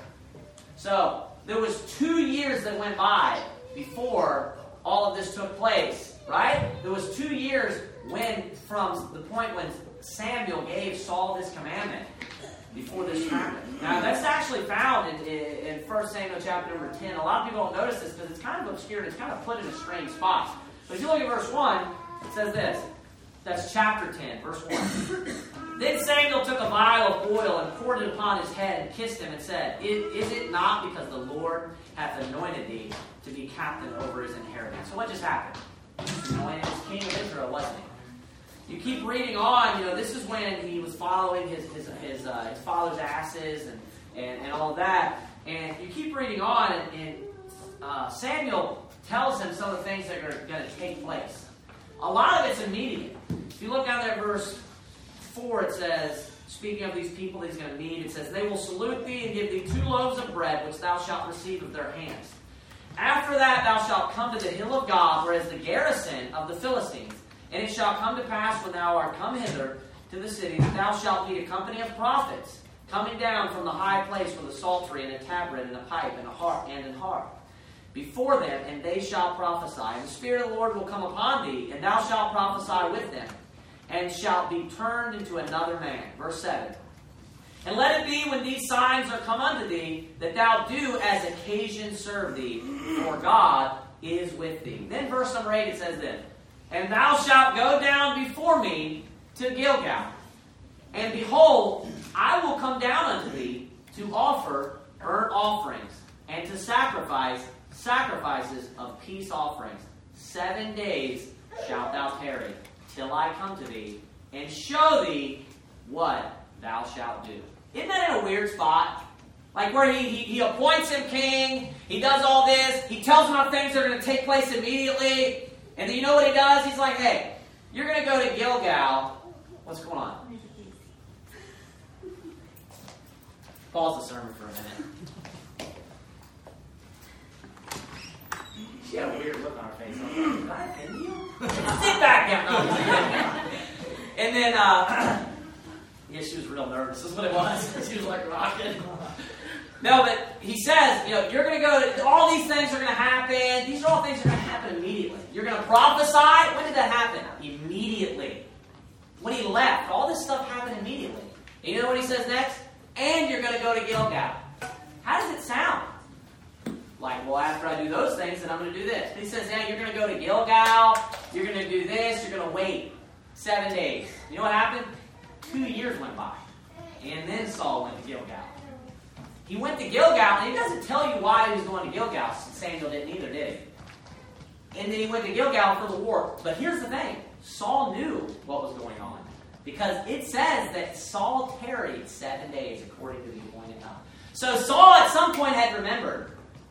So there was two years that went by before all of this took place, right? There was two years when, from the point when Samuel gave Saul this commandment, before this happened. Now, that's actually found in, in, in First Samuel chapter number ten. A lot of people don't notice this because it's kind of obscure and it's kind of put in a strange spot. But if you look at verse one, it says this. That's chapter ten, verse one. Then Samuel took a vial of oil and poured it upon his head and kissed him and said, Is it not because the Lord hath anointed thee to be captain over his inheritance? So what just happened? He was anointed as king of Israel, wasn't he? You keep reading on, you know, this is when he was following his his his, uh, his father's asses and, and, and all of that. And you keep reading on, and, and uh, Samuel tells him some of the things that are going to take place. A lot of it's immediate. If you look down there at verse four, it says, speaking of these people that he's going to meet, it says, They will salute thee and give thee two loaves of bread, which thou shalt receive of their hands. After that thou shalt come to the hill of God, where is the garrison of the Philistines. And it shall come to pass when thou art come hither to the city, that thou shalt meet a company of prophets, coming down from the high place with a psaltery and a tabret and a pipe and a harp and an harp before them, and they shall prophesy. And the Spirit of the Lord will come upon thee, and thou shalt prophesy with them, and shalt be turned into another man. Verse seven. And let it be when these signs are come unto thee, that thou do as occasion serve thee, for God is with thee. Then verse number eight, it says this. And thou shalt go down before me to Gilgal. And behold, I will come down unto thee to offer burnt offerings, and to sacrifice sacrifices of peace offerings. Seven days shalt thou tarry, till I come to thee, and show thee what thou shalt do. Isn't that in a weird spot? Like where he, he, he appoints him king, he does all this, he tells him how things are going to take place immediately. And then you know what he does? He's like, hey, you're going to go to Gilgal. What's going on? Pause the sermon for a minute. She had a weird look on her face. I was like, did I offend you? Sit back down. No. And then, uh, yeah, she was real nervous. That's what it was. She was like rocking. No, but he says, you know, you're going to go, to, all these things are going to happen. These are all things that are going to happen immediately. You're going to prophesy. When did that happen? Immediately. When he left, all this stuff happened immediately. And you know what he says next? And you're going to go to Gilgal. How does it sound? Like, well, after I do those things, then I'm going to do this. But he says, yeah, you're going to go to Gilgal. You're going to do this. You're going to wait seven days. You know what happened? Two years went by. And then Saul went to Gilgal. He went to Gilgal, and he doesn't tell you why he was going to Gilgal. Samuel didn't either, did he? And then he went to Gilgal for the war. But here's the thing. Saul knew what was going on. Because it says that Saul tarried seven days according to the appointed time. So Saul at some point had remembered,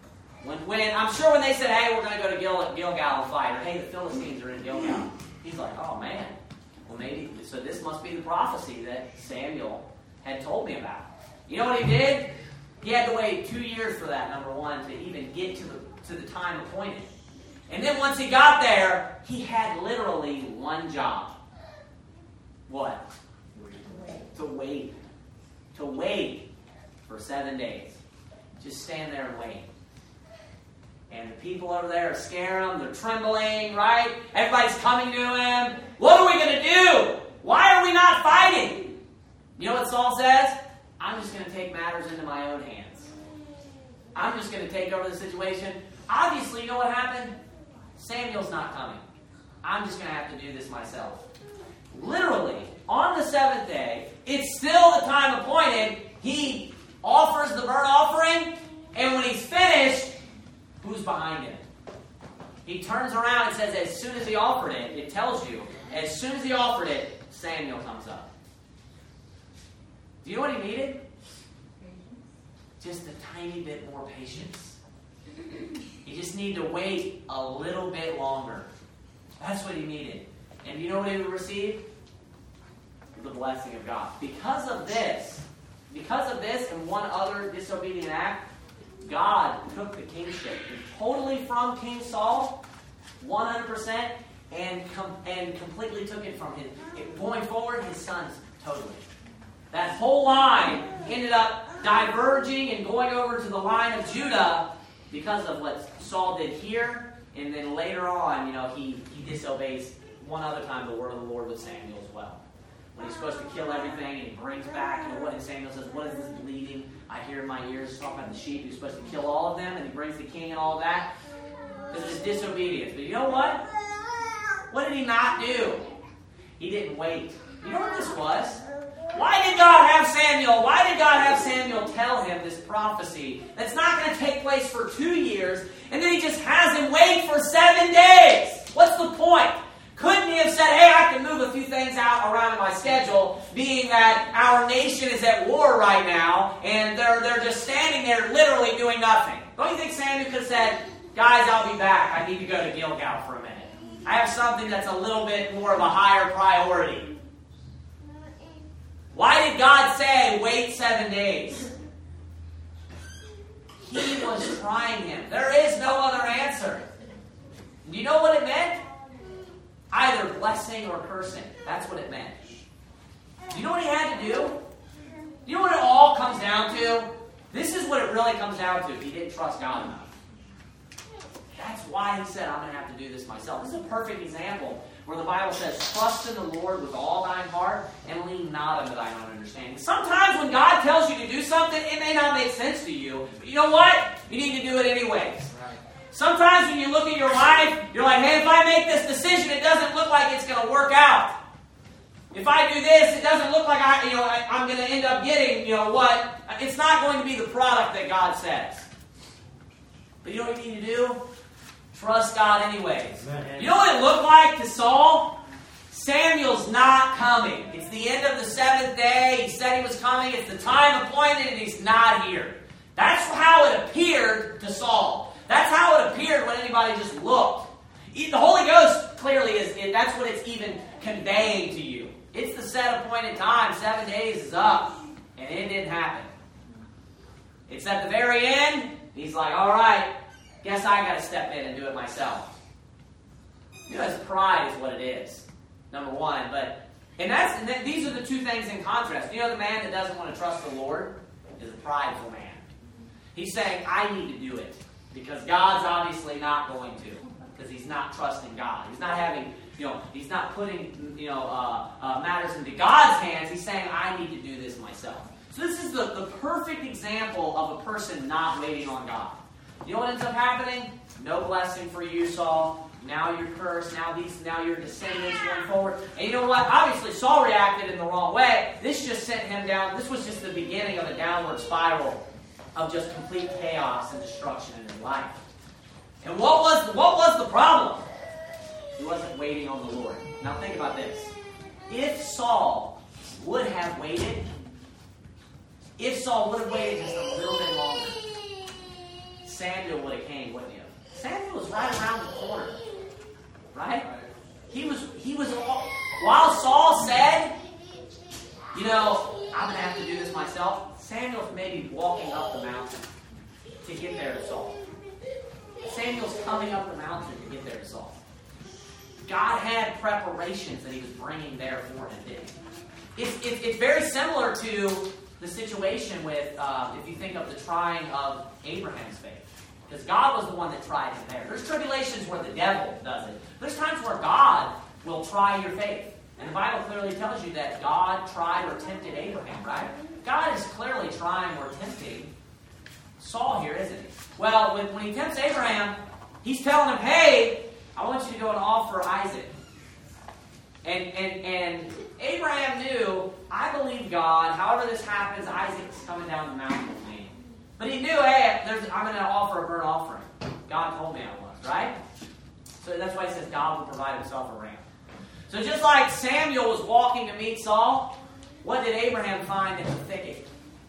When, when I'm sure when they said, hey, we're going to go to Gil, Gilgal and fight, or hey, the Philistines are in Gilgal, he's like, oh man, well maybe, so this must be the prophecy that Samuel had told me about. You know what he did? He had to wait two years for that, number one, to even get to the, to the time appointed. And then once he got there, he had literally one job. What? To wait. To wait for seven days. Just stand there and wait. And the people over there are scaring him. They're trembling, right? Everybody's coming to him. What are we going to do? Why are we not fighting? You know what Saul says? I'm just going to take matters into my own hands. I'm just going to take over the situation. Obviously, you know what happened? Samuel's not coming. I'm just going to have to do this myself. Literally, on the seventh day, it's still the time appointed. He offers the burnt offering, and when he's finished, who's behind him? He turns around and says, as soon as he offered it, it tells you, as soon as he offered it, Samuel comes up. Do you know what he needed? Just a tiny bit more patience. You just need to wait a little bit longer. That's what he needed. And you know what he would receive? The blessing of God. Because of this, because of this and one other disobedient act, God took the kingship totally from King Saul, one hundred percent, and com- and completely took it from him. It, going forward, his sons, totally. That whole line ended up diverging and going over to the line of Judah because of what Saul did here, and then later on, you know, he, he disobeys one other time the word of the Lord with Samuel as well. When he's supposed to kill everything, and he brings back, you know, what Samuel says, what is this bleating I hear in my ears? He's talking about the sheep. He's supposed to kill all of them, and he brings the king and all that. Because of his disobedience. But you know what? What did he not do? He didn't wait. You know what this was? Why did God have Samuel? Why did God have Samuel tell him this prophecy that's not going to take place for two years, and then he just has him wait for seven days? What's the point? Couldn't he have said, hey, I can move a few things out around in my schedule, being that our nation is at war right now, and they're, they're just standing there literally doing nothing? Don't you think Samuel could have said, guys, I'll be back. I need to go to Gilgal for a minute. I have something that's a little bit more of a higher priority. Why did God say, wait seven days? He was trying him. There is no other answer. Do you know what it meant? Either blessing or cursing. That's what it meant. Do you know what he had to do? Do you know what it all comes down to? This is what it really comes down to. He didn't trust God enough. That's why he said, I'm going to have to do this myself. This is a perfect example where the Bible says, trust in the Lord with all thine heart and lean not unto thine own understanding. Sometimes when God tells you to do something, it may not make sense to you. But you know what? You need to do it anyways. Sometimes when you look at your life, you're like, hey, if I make this decision, it doesn't look like it's going to work out. If I do this, it doesn't look like I, you know, I, I'm going to end up getting, you know, what? It's not going to be the product that God says. But you know what you need to do? Trust God anyways. Amen. You know what it looked like to Saul? Samuel's not coming. It's the end of the seventh day. He said he was coming. It's the time appointed, and he's not here. That's how it appeared to Saul. That's how it appeared when anybody just looked. The Holy Ghost clearly is, that's what it's even conveying to you. It's the set appointed time. Seven days is up. And it didn't happen. It's at the very end. He's like, all right, guess I got to step in and do it myself. You know, pride is what it is. Number one. But, and that's, and then these are the two things in contrast. You know, the man that doesn't want to trust the Lord is a prideful man. He's saying, I need to do it. Because God's obviously not going to. Because he's not trusting God. He's not having, you know, he's not putting, you know, uh, uh, matters into God's hands. He's saying, I need to do this myself. So this is the, the perfect example of a person not waiting on God. You know what ends up happening? No blessing for you, Saul. Now you're cursed. Now these, now your descendants going forward. And you know what? Obviously, Saul reacted in the wrong way. This just sent him down. This was just the beginning of a downward spiral of just complete chaos and destruction in his life. And what was what was the problem? He wasn't waiting on the Lord. Now think about this. If Saul would have waited, if Saul would have waited just a little bit longer, Samuel would have came, wouldn't you? Samuel was right around the corner. Right? He was, he was, while Saul said, you know, I'm going to have to do this myself, Samuel's maybe walking up the mountain to get there to Saul. Samuel's coming up the mountain to get there to Saul. God had preparations that he was bringing there for him, didn't he? It's, it's, it's very similar to the situation with, uh, if you think of the trying of Abraham's faith. Because God was the one that tried him there. There's tribulations where the devil does it. There's times where God will try your faith. And the Bible clearly tells you that God tried or tempted Abraham, right? God is clearly trying or tempting Saul here, isn't he? Well, when, when he tempts Abraham, he's telling him, hey, I want you to go and offer Isaac. And, and, and Abraham knew, I believe God, however this happens, Isaac's coming down the mountain with me. But he knew, hey, there's, I'm going to offer a burnt offering. God told me I was, right? So that's why he says God will provide himself a ram. So just like Samuel was walking to meet Saul, what did Abraham find in the thicket?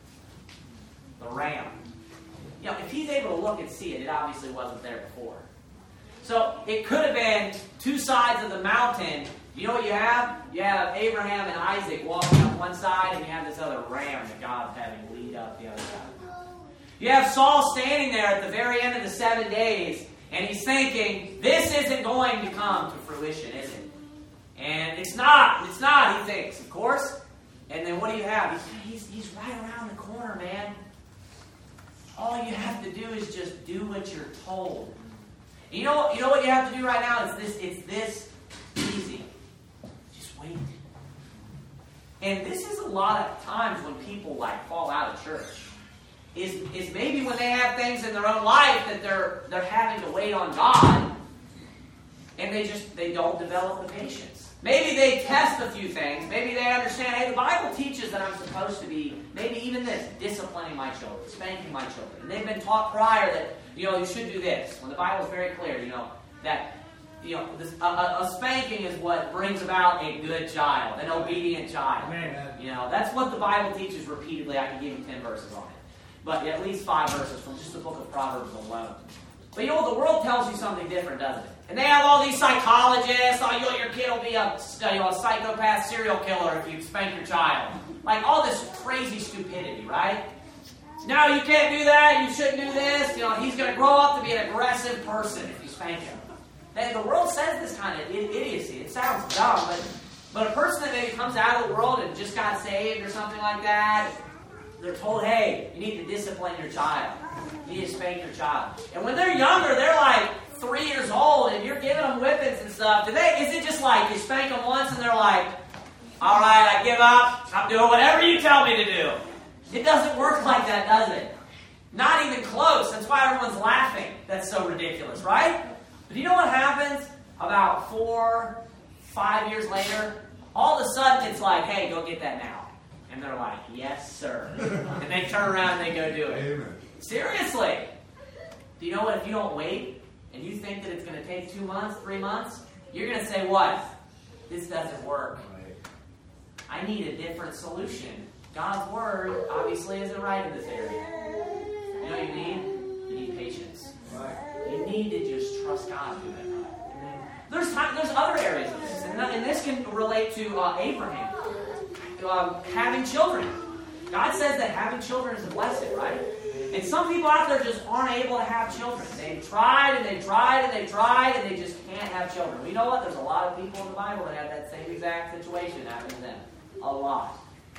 The ram. You know, if he's able to look and see it, it obviously wasn't there before. So it could have been two sides of the mountain. You know what you have? You have Abraham and Isaac walking up one side, and you have this other ram that God's having lead up the other side. You have Saul standing there at the very end of the seven days, and he's thinking, this isn't going to come to fruition, is it? And it's not. It's not, he thinks, of course. And then what do you have? He's, he's, he's right around the corner, man. All you have to do is just do what you're told. And you know, you know what you have to do right now? It's this, it's this easy. Just wait. And this is a lot of times when people like fall out of church. Is, is maybe when they have things in their own life that they're they're having to wait on God, and they just they don't develop the patience. Maybe they test a few things. Maybe they understand, hey, the Bible teaches that I'm supposed to be, maybe even this, disciplining my children, spanking my children. And they've been taught prior that, you know, you should do this. When the Bible is very clear, you know, that, you know, this, a, a spanking is what brings about a good child, an obedient child. Amen. You know, that's what the Bible teaches repeatedly. I can give you ten verses on it. But at least five verses from just the book of Proverbs alone. But you know, the world tells you something different, doesn't it? And they have all these psychologists. Oh, you know, your kid will be a, you know, a psychopath serial killer if you spank your child. Like all this crazy stupidity, right? No, you can't do that. You shouldn't do this. You know, he's going to grow up to be an aggressive person if you spank him. And the world says this kind of idiocy. It sounds dumb, but but a person that maybe comes out of the world and just got saved or something like that, they're told, hey, you need to discipline your child. You need to spank your child. And when they're younger, they're like three years old, and you're giving them whippings and stuff. Do they? Is it just like you spank them once and they're like, all right, I give up. I'm doing whatever you tell me to do. It doesn't work like that, does it? Not even close. That's why everyone's laughing. That's so ridiculous, right? But you know what happens about four, five years later? All of a sudden, it's like, hey, go get that now. And they're like, yes, sir. And they turn around and they go do it. Amen. Seriously. Do you know what? If you don't wait and you think that it's going to take two months, three months, you're going to say, what? This doesn't work. I need a different solution. God's word obviously isn't right in this area. You know what you need? You need patience. You need to just trust God through that. There's time, there's other areas of this. And, and this can relate to uh, Abraham. Um, having children. God says that having children is a blessing, right? And some people out there just aren't able to have children. They've tried and they've tried and they've tried and they just can't have children. Well, you know what? There's a lot of people in the Bible that have that same exact situation happen to them. A lot.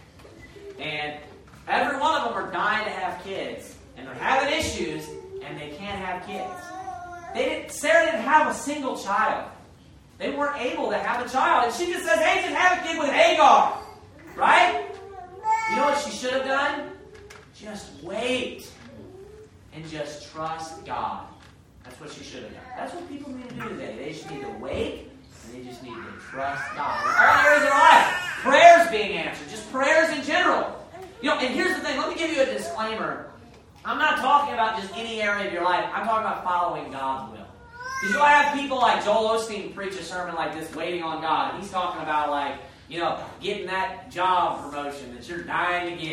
And every one of them are dying to have kids. And they're having issues and they can't have kids. They didn't, Sarah didn't have a single child. They weren't able to have a child. And she just says, hey, just have a kid with Hagar. Right? You know what she should have done? Just wait. And just trust God. That's what she should have done. That's what people need to do today. They just need to wait. And they just need to trust God. In all areas of their life. Prayers being answered. Just prayers in general. You know, and here's the thing. Let me give you a disclaimer. I'm not talking about just any area of your life. I'm talking about following God's will. Because you'll have people like Joel Osteen preach a sermon like this, waiting on God. And he's talking about like, you know, getting that job promotion that you're dying to get.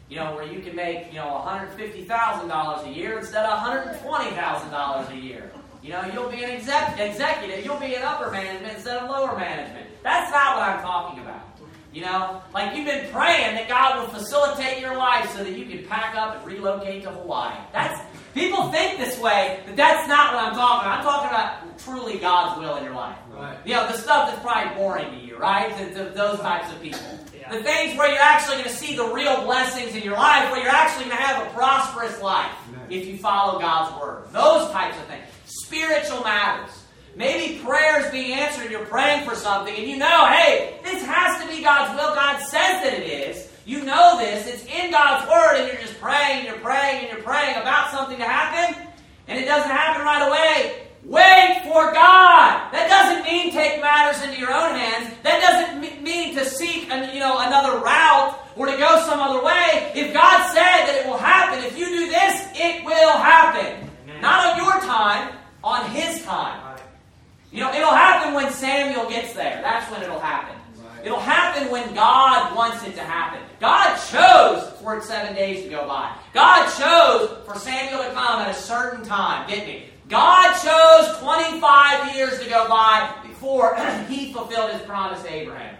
You know, where you can make, you know, one hundred fifty thousand dollars a year instead of one hundred twenty thousand dollars a year. You know, you'll be an exec- executive, you'll be in upper management instead of lower management. That's not what I'm talking about. You know, like you've been praying that God will facilitate your life so that you can pack up and relocate to Hawaii. That's people think this way, but that's not what I'm talking about. I'm talking about truly God's will in your life. Right. You know, the stuff that's probably boring to you, right? The, the, those types of people. Yeah. The things where you're actually going to see the real blessings in your life, where you're actually going to have a prosperous life Amen. If you follow God's word. Those types of things. Spiritual matters. Maybe prayers being answered and you're praying for something and you know, hey, this has to be God's will. God says that it is. You know this. It's in God's word and you're just praying and you're praying and you're praying about something to happen and it doesn't happen right away. Wait for God. That doesn't mean take matters into your own hands. That doesn't mean to seek an, you know, another route or to go some other way. If God said that it will happen, if you do this, it will happen. Amen. Not on your time, on His time. You know, it'll happen when Samuel gets there. That's when it'll happen. Right. It'll happen when God wants it to happen. God chose for seven days to go by. God chose for Samuel to come at a certain time, didn't He? God chose twenty-five years to go by before He fulfilled His promise to Abraham.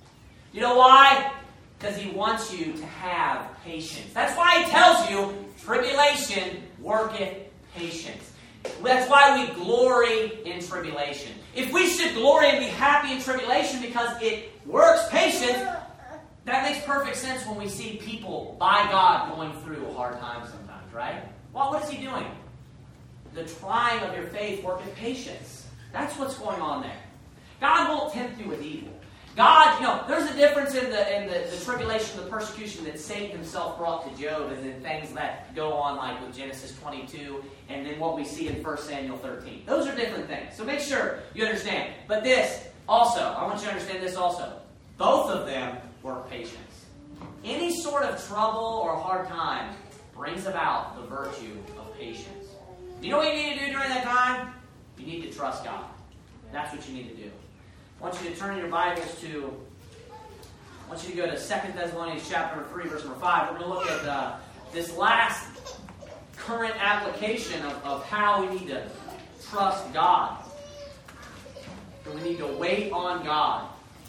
You know why? Because He wants you to have patience. That's why He tells you, tribulation worketh patience. That's why we glory in tribulation. If we should glory and be happy in tribulation because it works patience, that makes perfect sense when we see people by God going through a hard time sometimes, right? Well, what is He doing? The trying of your faith worketh patience. That's what's going on there. God won't tempt you with evil. God, you know, there's a difference in the in the, the tribulation, the persecution that Satan himself brought to Job, and then things that go on like with Genesis twenty-two, and then what we see in First Samuel thirteen. Those are different things. So make sure you understand. But this also, I want you to understand this also. Both of them work patience. Any sort of trouble or hard time brings about the virtue of patience. Do you know what you need to do during that time? You need to trust God. That's what you need to do. I want you to turn in your Bibles to, I want you to go to Second Thessalonians chapter number three, verse number five. We're going to look at uh, this last current application of, of how we need to trust God. And we need to wait on God.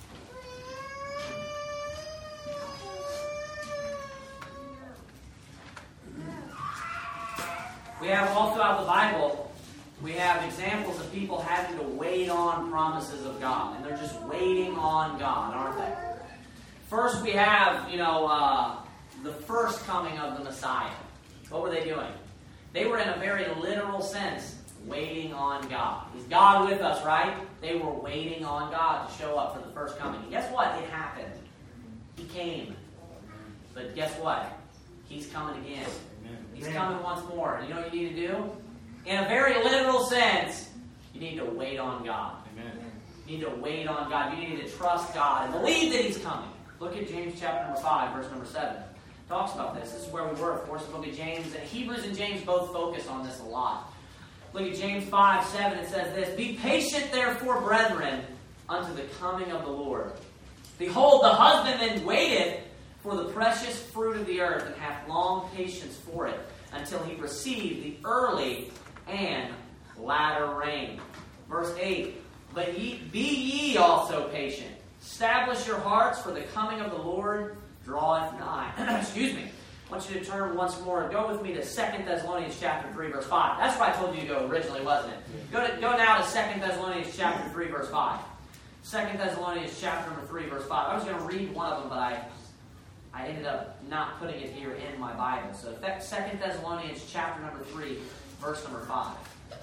We have all throughout the Bible, we have examples of people having to wait on promises of God. And they're just waiting on God, aren't they? First we have, you know, uh, the first coming of the Messiah. What were they doing? They were in a very literal sense waiting on God. Is God with us, right? They were waiting on God to show up for the first coming. And guess what? It happened. He came. But guess what? He's coming again. He's coming once more. You know what you need to do? In a very literal sense, you need to wait on God. Amen. You need to wait on God. You need to trust God and believe that He's coming. Look at James chapter number five, verse number seven. It talks about this. This is where we were, of course. Look at James. And Hebrews and James both focus on this a lot. Look at James five, seven. It says this: Be patient, therefore, brethren, unto the coming of the Lord. Behold, the husbandman waiteth for the precious fruit of the earth, and hath long patience for it, until he receive the early and latter rain. Verse eight, But ye, be ye also patient. Establish your hearts, for the coming of the Lord draweth nigh. Excuse me. I want you to turn once more and go with me to Second Thessalonians chapter three, verse five. That's where I told you to go originally, wasn't it? Go, to, go now to Second Thessalonians chapter three, verse five. Second Thessalonians chapter number three, verse five. I was going to read one of them, but I... I ended up not putting it here in my Bible. So Second Thessalonians chapter number three, verse number five.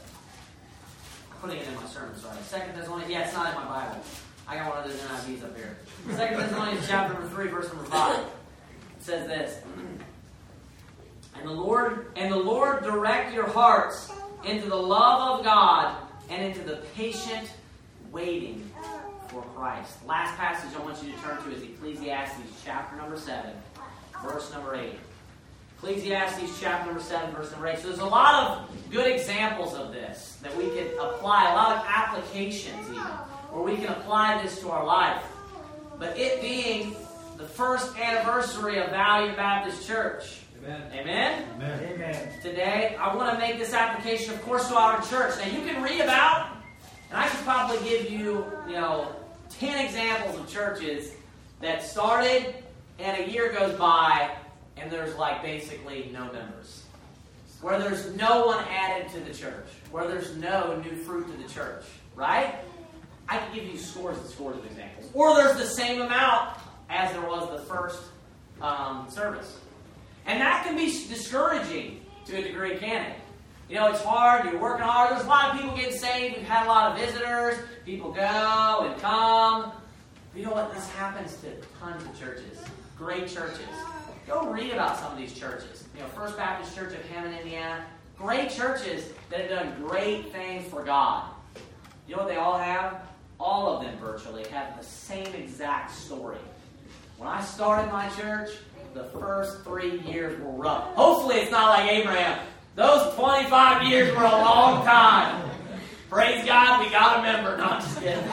I'm putting it in my sermon, sorry. Second Thessalonians, yeah, it's not in my Bible. I got one of those N I Vs up here. Second Thessalonians chapter number three, verse number five. It says this: And the Lord and the Lord direct your hearts into the love of God and into the patient waiting for Christ. The last passage I want you to turn to is Ecclesiastes chapter number seven, verse number eight. Ecclesiastes chapter number seven, verse number eight. So there's a lot of good examples of this that we can apply, a lot of applications even, where we can apply this to our life. But it being the first anniversary of Valiant Baptist Church. Amen. Amen? Amen. Amen. Today, I want to make this application, of course, to our church. Now, you can read about, and I could probably give you, you know, ten examples of churches that started, and a year goes by, and there's like basically no members. Where there's no one added to the church. Where there's no new fruit to the church. Right? I could give you scores and scores of examples. Or there's the same amount as there was the first um, service. And that can be discouraging to a degree, can it? You know, it's hard, you're working hard, there's a lot of people getting saved, we've had a lot of visitors, people go and come. But you know what? This happens to tons of churches. Great churches. Go read about some of these churches. You know, First Baptist Church of Hammond, Indiana. Great churches that have done great things for God. You know what they all have? All of them virtually have the same exact story. When I started my church, the first three years were rough. Hopefully it's not like Abraham. Those twenty-five years were a long time. Praise God, we got a member. No, I'm just kidding.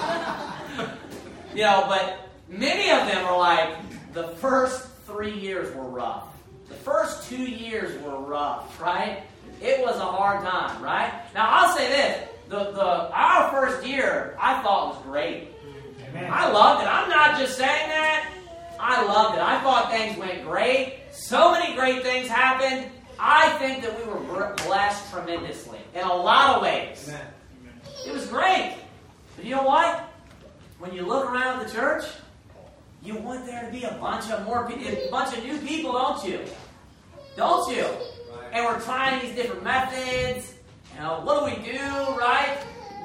You know, but many of them are like, the first three years were rough. The first two years were rough, right? It was a hard time, right? Now, I'll say this. The, the our first year, I thought was great. Amen. I loved it. I'm not just saying that. I loved it. I thought things went great. So many great things happened. I think that we were blessed tremendously in a lot of ways. Amen. It was great. But you know what? When you look around the church, you want there to be a bunch of more people, a bunch of new people, don't you? Don't you? Right. And we're trying these different methods. You know, what do we do, right?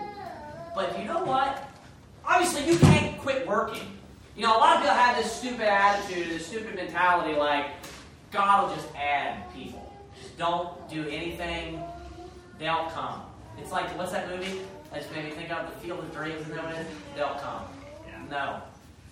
But you know what? Obviously, you can't quit working. You know, a lot of people have this stupid attitude, this stupid mentality like, God will just add people. Just don't do anything. They'll come. It's like, what's that movie? That just made me think of The Field of Dreams, isn't that what it is? They'll come. Yeah. No.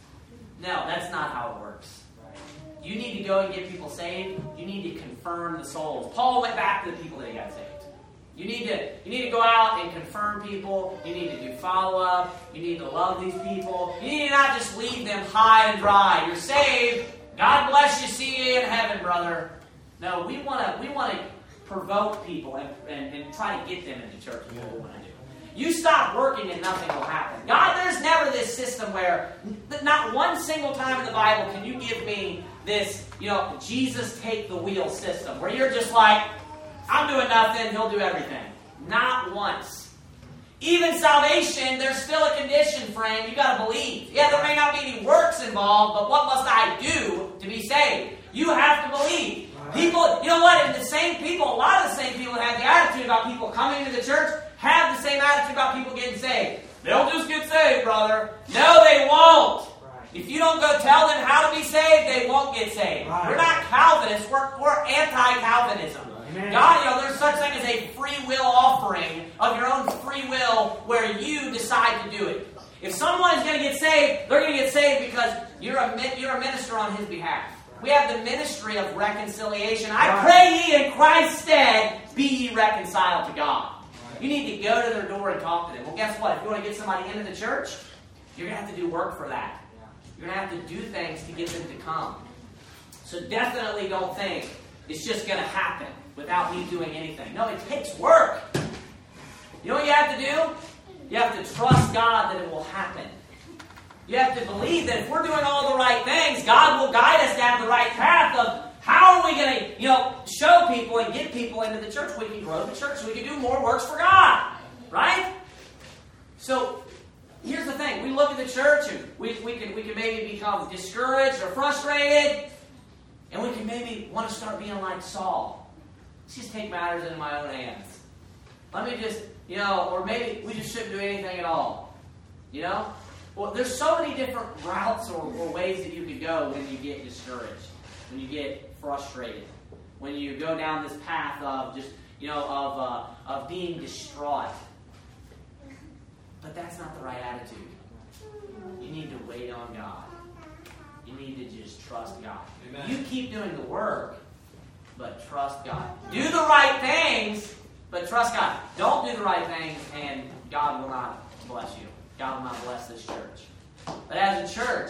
No, that's not how it works. You need to go and get people saved. You need to confirm the souls. Paul went back to the people that he got saved. You need to you need to go out and confirm people. You need to do follow-up. You need to love these people. You need to not just leave them high and dry. You're saved. God bless you. See you in heaven, brother. No, we want to we want to provoke people and, and, and try to get them into church. Is what we want to do. You stop working and nothing will happen. God, there's never this system where not one single time in the Bible can you give me this, you know, Jesus take the wheel system where you're just like, I'm doing nothing, he'll do everything. Not once. Even salvation, there's still a condition, friend. You got to believe. Yeah, there may not be any works involved, but what must I do to be saved? You have to believe. People, you know what? And the same people, a lot of the same people that have the attitude about people coming into the church have the same attitude about people getting saved. They'll just get saved, brother. No, they won't. If you don't go tell them how to be saved, they won't get saved. Right. We're not Calvinists. We're, we're anti-Calvinism. Amen. God, you know, there's such thing as a free will offering of your own free will where you decide to do it. If someone is going to get saved, they're going to get saved because you're a, you're a minister on his behalf. We have the ministry of reconciliation. I Right. pray ye in Christ's stead be ye reconciled to God. You need to go to their door and talk to them. Well, guess what? If you want to get somebody into the church, you're going to have to do work for that. You're going to have to do things to get them to come. So definitely don't think it's just going to happen without me doing anything. No, it takes work. You know what you have to do? You have to trust God that it will happen. You have to believe that if we're doing all the right things, God will guide us down the right path of how are we going to, you know, show people and get people into the church. We can grow the church. We can do more works for God. Right? So, here's the thing. We look at the church and we, we, can, we can maybe become discouraged or frustrated. And we can maybe want to start being like Saul. Let's just take matters into my own hands. Let me just, you know, or maybe we just shouldn't do anything at all. You know? Well, there's so many different routes or, or ways that you could go when you get discouraged, when you get frustrated, when you go down this path of just, you know, of uh, of being distraught. But that's not the right attitude. You need to wait on God. You need to just trust God. Amen. You keep doing the work, but trust God. Do the right things, but trust God. Don't do the right things, and God will not bless you. God will not bless this church. But as a church, if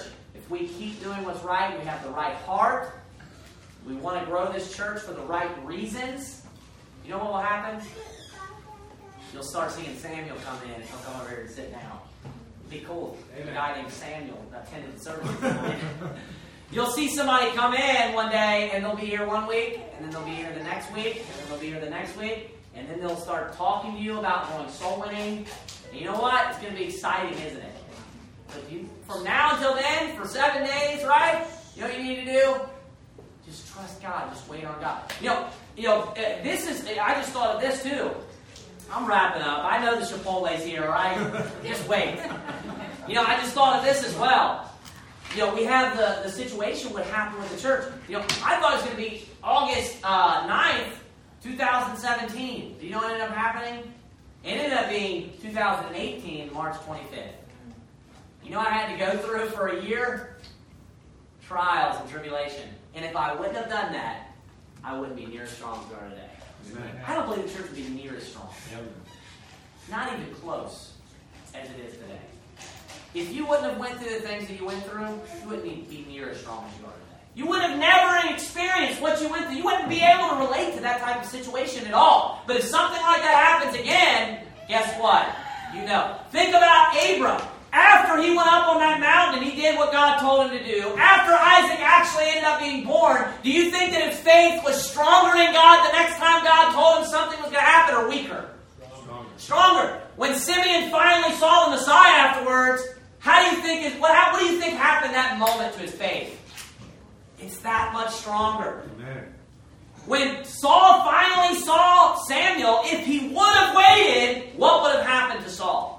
if we keep doing what's right, we have the right heart, we want to grow this church for the right reasons, you know what will happen? You'll start seeing Samuel come in and he'll come over here and sit down. It'd be cool. Amen. A guy named Samuel attended the service. You'll see somebody come in one day and they'll be here one week, and then they'll be here the next week, and then they'll be here the next week, and then they'll start talking to you about going soul winning. And you know what? It's going to be exciting, isn't it? So if you, from now until then, for seven days, right? You know what you need to do? Just trust God. Just wait on God. You know, you know. This is. I just thought of this too. I'm wrapping up. I know the Chipotle's here, all right? Just wait. You know, I just thought of this as well. You know, we have the, the situation what happened with the church. You know, I thought it was going to be August uh, ninth, twenty seventeen. Do you know what ended up happening? It ended up being two thousand eighteen, March twenty-fifth. You know what I had to go through for a year? Trials and tribulation. And if I wouldn't have done that, I wouldn't be near as strong as we are today. Amen. I don't believe the church would be near as strong. Yep. Not even close as it is today. If you wouldn't have went through the things that you went through, you wouldn't be near as strong as you are today. You would have never experienced what you went through. You wouldn't be able to relate to that type of situation at all. But if something like that happens again, guess what? You know. Think about Abram. After he went up on that mountain and he did what God told him to do, after Isaac actually ended up being born, do you think that his faith was stronger in God the next time God told him something was going to happen, or weaker? Stronger. Stronger. When Simeon finally saw the Messiah afterwards, how do you think is what, what do you think happened that moment to his faith? It's that much stronger. Amen. When Saul finally saw Samuel, if he would have waited, what would have happened to Saul?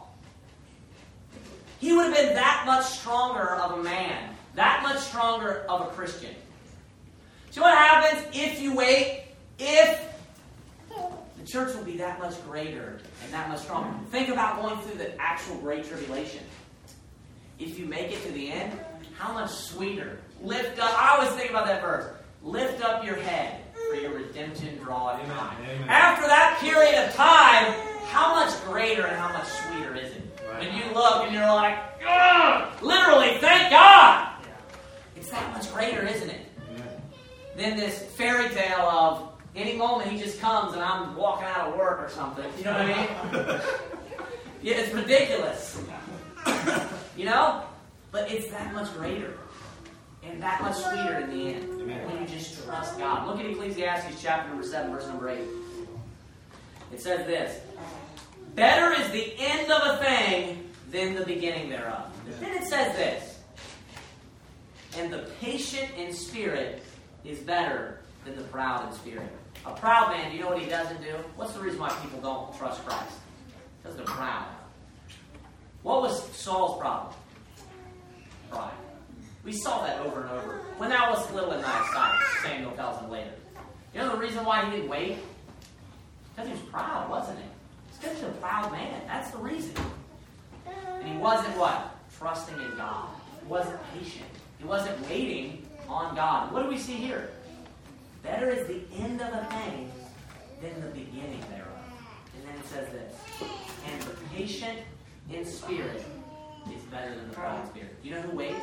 He would have been that much stronger of a man, that much stronger of a Christian. See what happens if you wait? If the church will be that much greater and that much stronger. Think about going through the actual Great Tribulation. If you make it to the end, how much sweeter. Lift up, I always think about that verse. Lift up your head, for your redemption draweth nigh. After that period of time, how much greater and how much sweeter is it? Right. When you look and you're like, ugh! Literally, thank God! Yeah. It's that much greater, isn't it? Yeah. Than this fairy tale of any moment he just comes and I'm walking out of work or something. You know what I mean? Yeah, it's ridiculous. You know? But it's that much greater. And that much sweeter in the end. Amen. When you just trust God. Look at Ecclesiastes chapter number seven, verse number eight. It says this. Better is the end of a thing than the beginning thereof. Then it says this. And the patient in spirit is better than the proud in spirit. A proud man, do you know what he doesn't do? What's the reason why people don't trust Christ? Because they're proud. What was Saul's problem? Pride. We saw that over and over. When thou wast little in thy sight, Samuel tells him later. You know the reason why he didn't wait? Because he was proud, wasn't it? It's because he was a proud man. That's the reason. And he wasn't what? Trusting in God. He wasn't patient. He wasn't waiting on God. What do we see here? Better is the end of a thing than the beginning thereof. And then it says this. And the patient in spirit is better than the proud in spirit. You know who waits?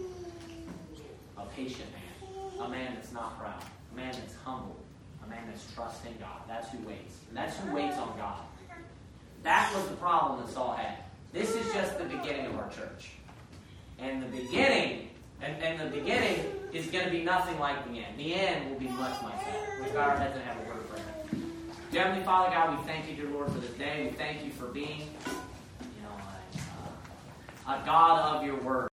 A patient man. A man that's not proud. A man that's humble. A man that's trusting God. That's who waits. And that's who waits on God. That was the problem that Saul had. This is just the beginning of our church. And the beginning, and, and the beginning is going to be nothing like the end. The end will be much, much better. Let's bow our heads and have a word of prayer. Dear Heavenly Father God, we thank you, dear Lord, for this day. We thank you for being, you know, a, a God of your word.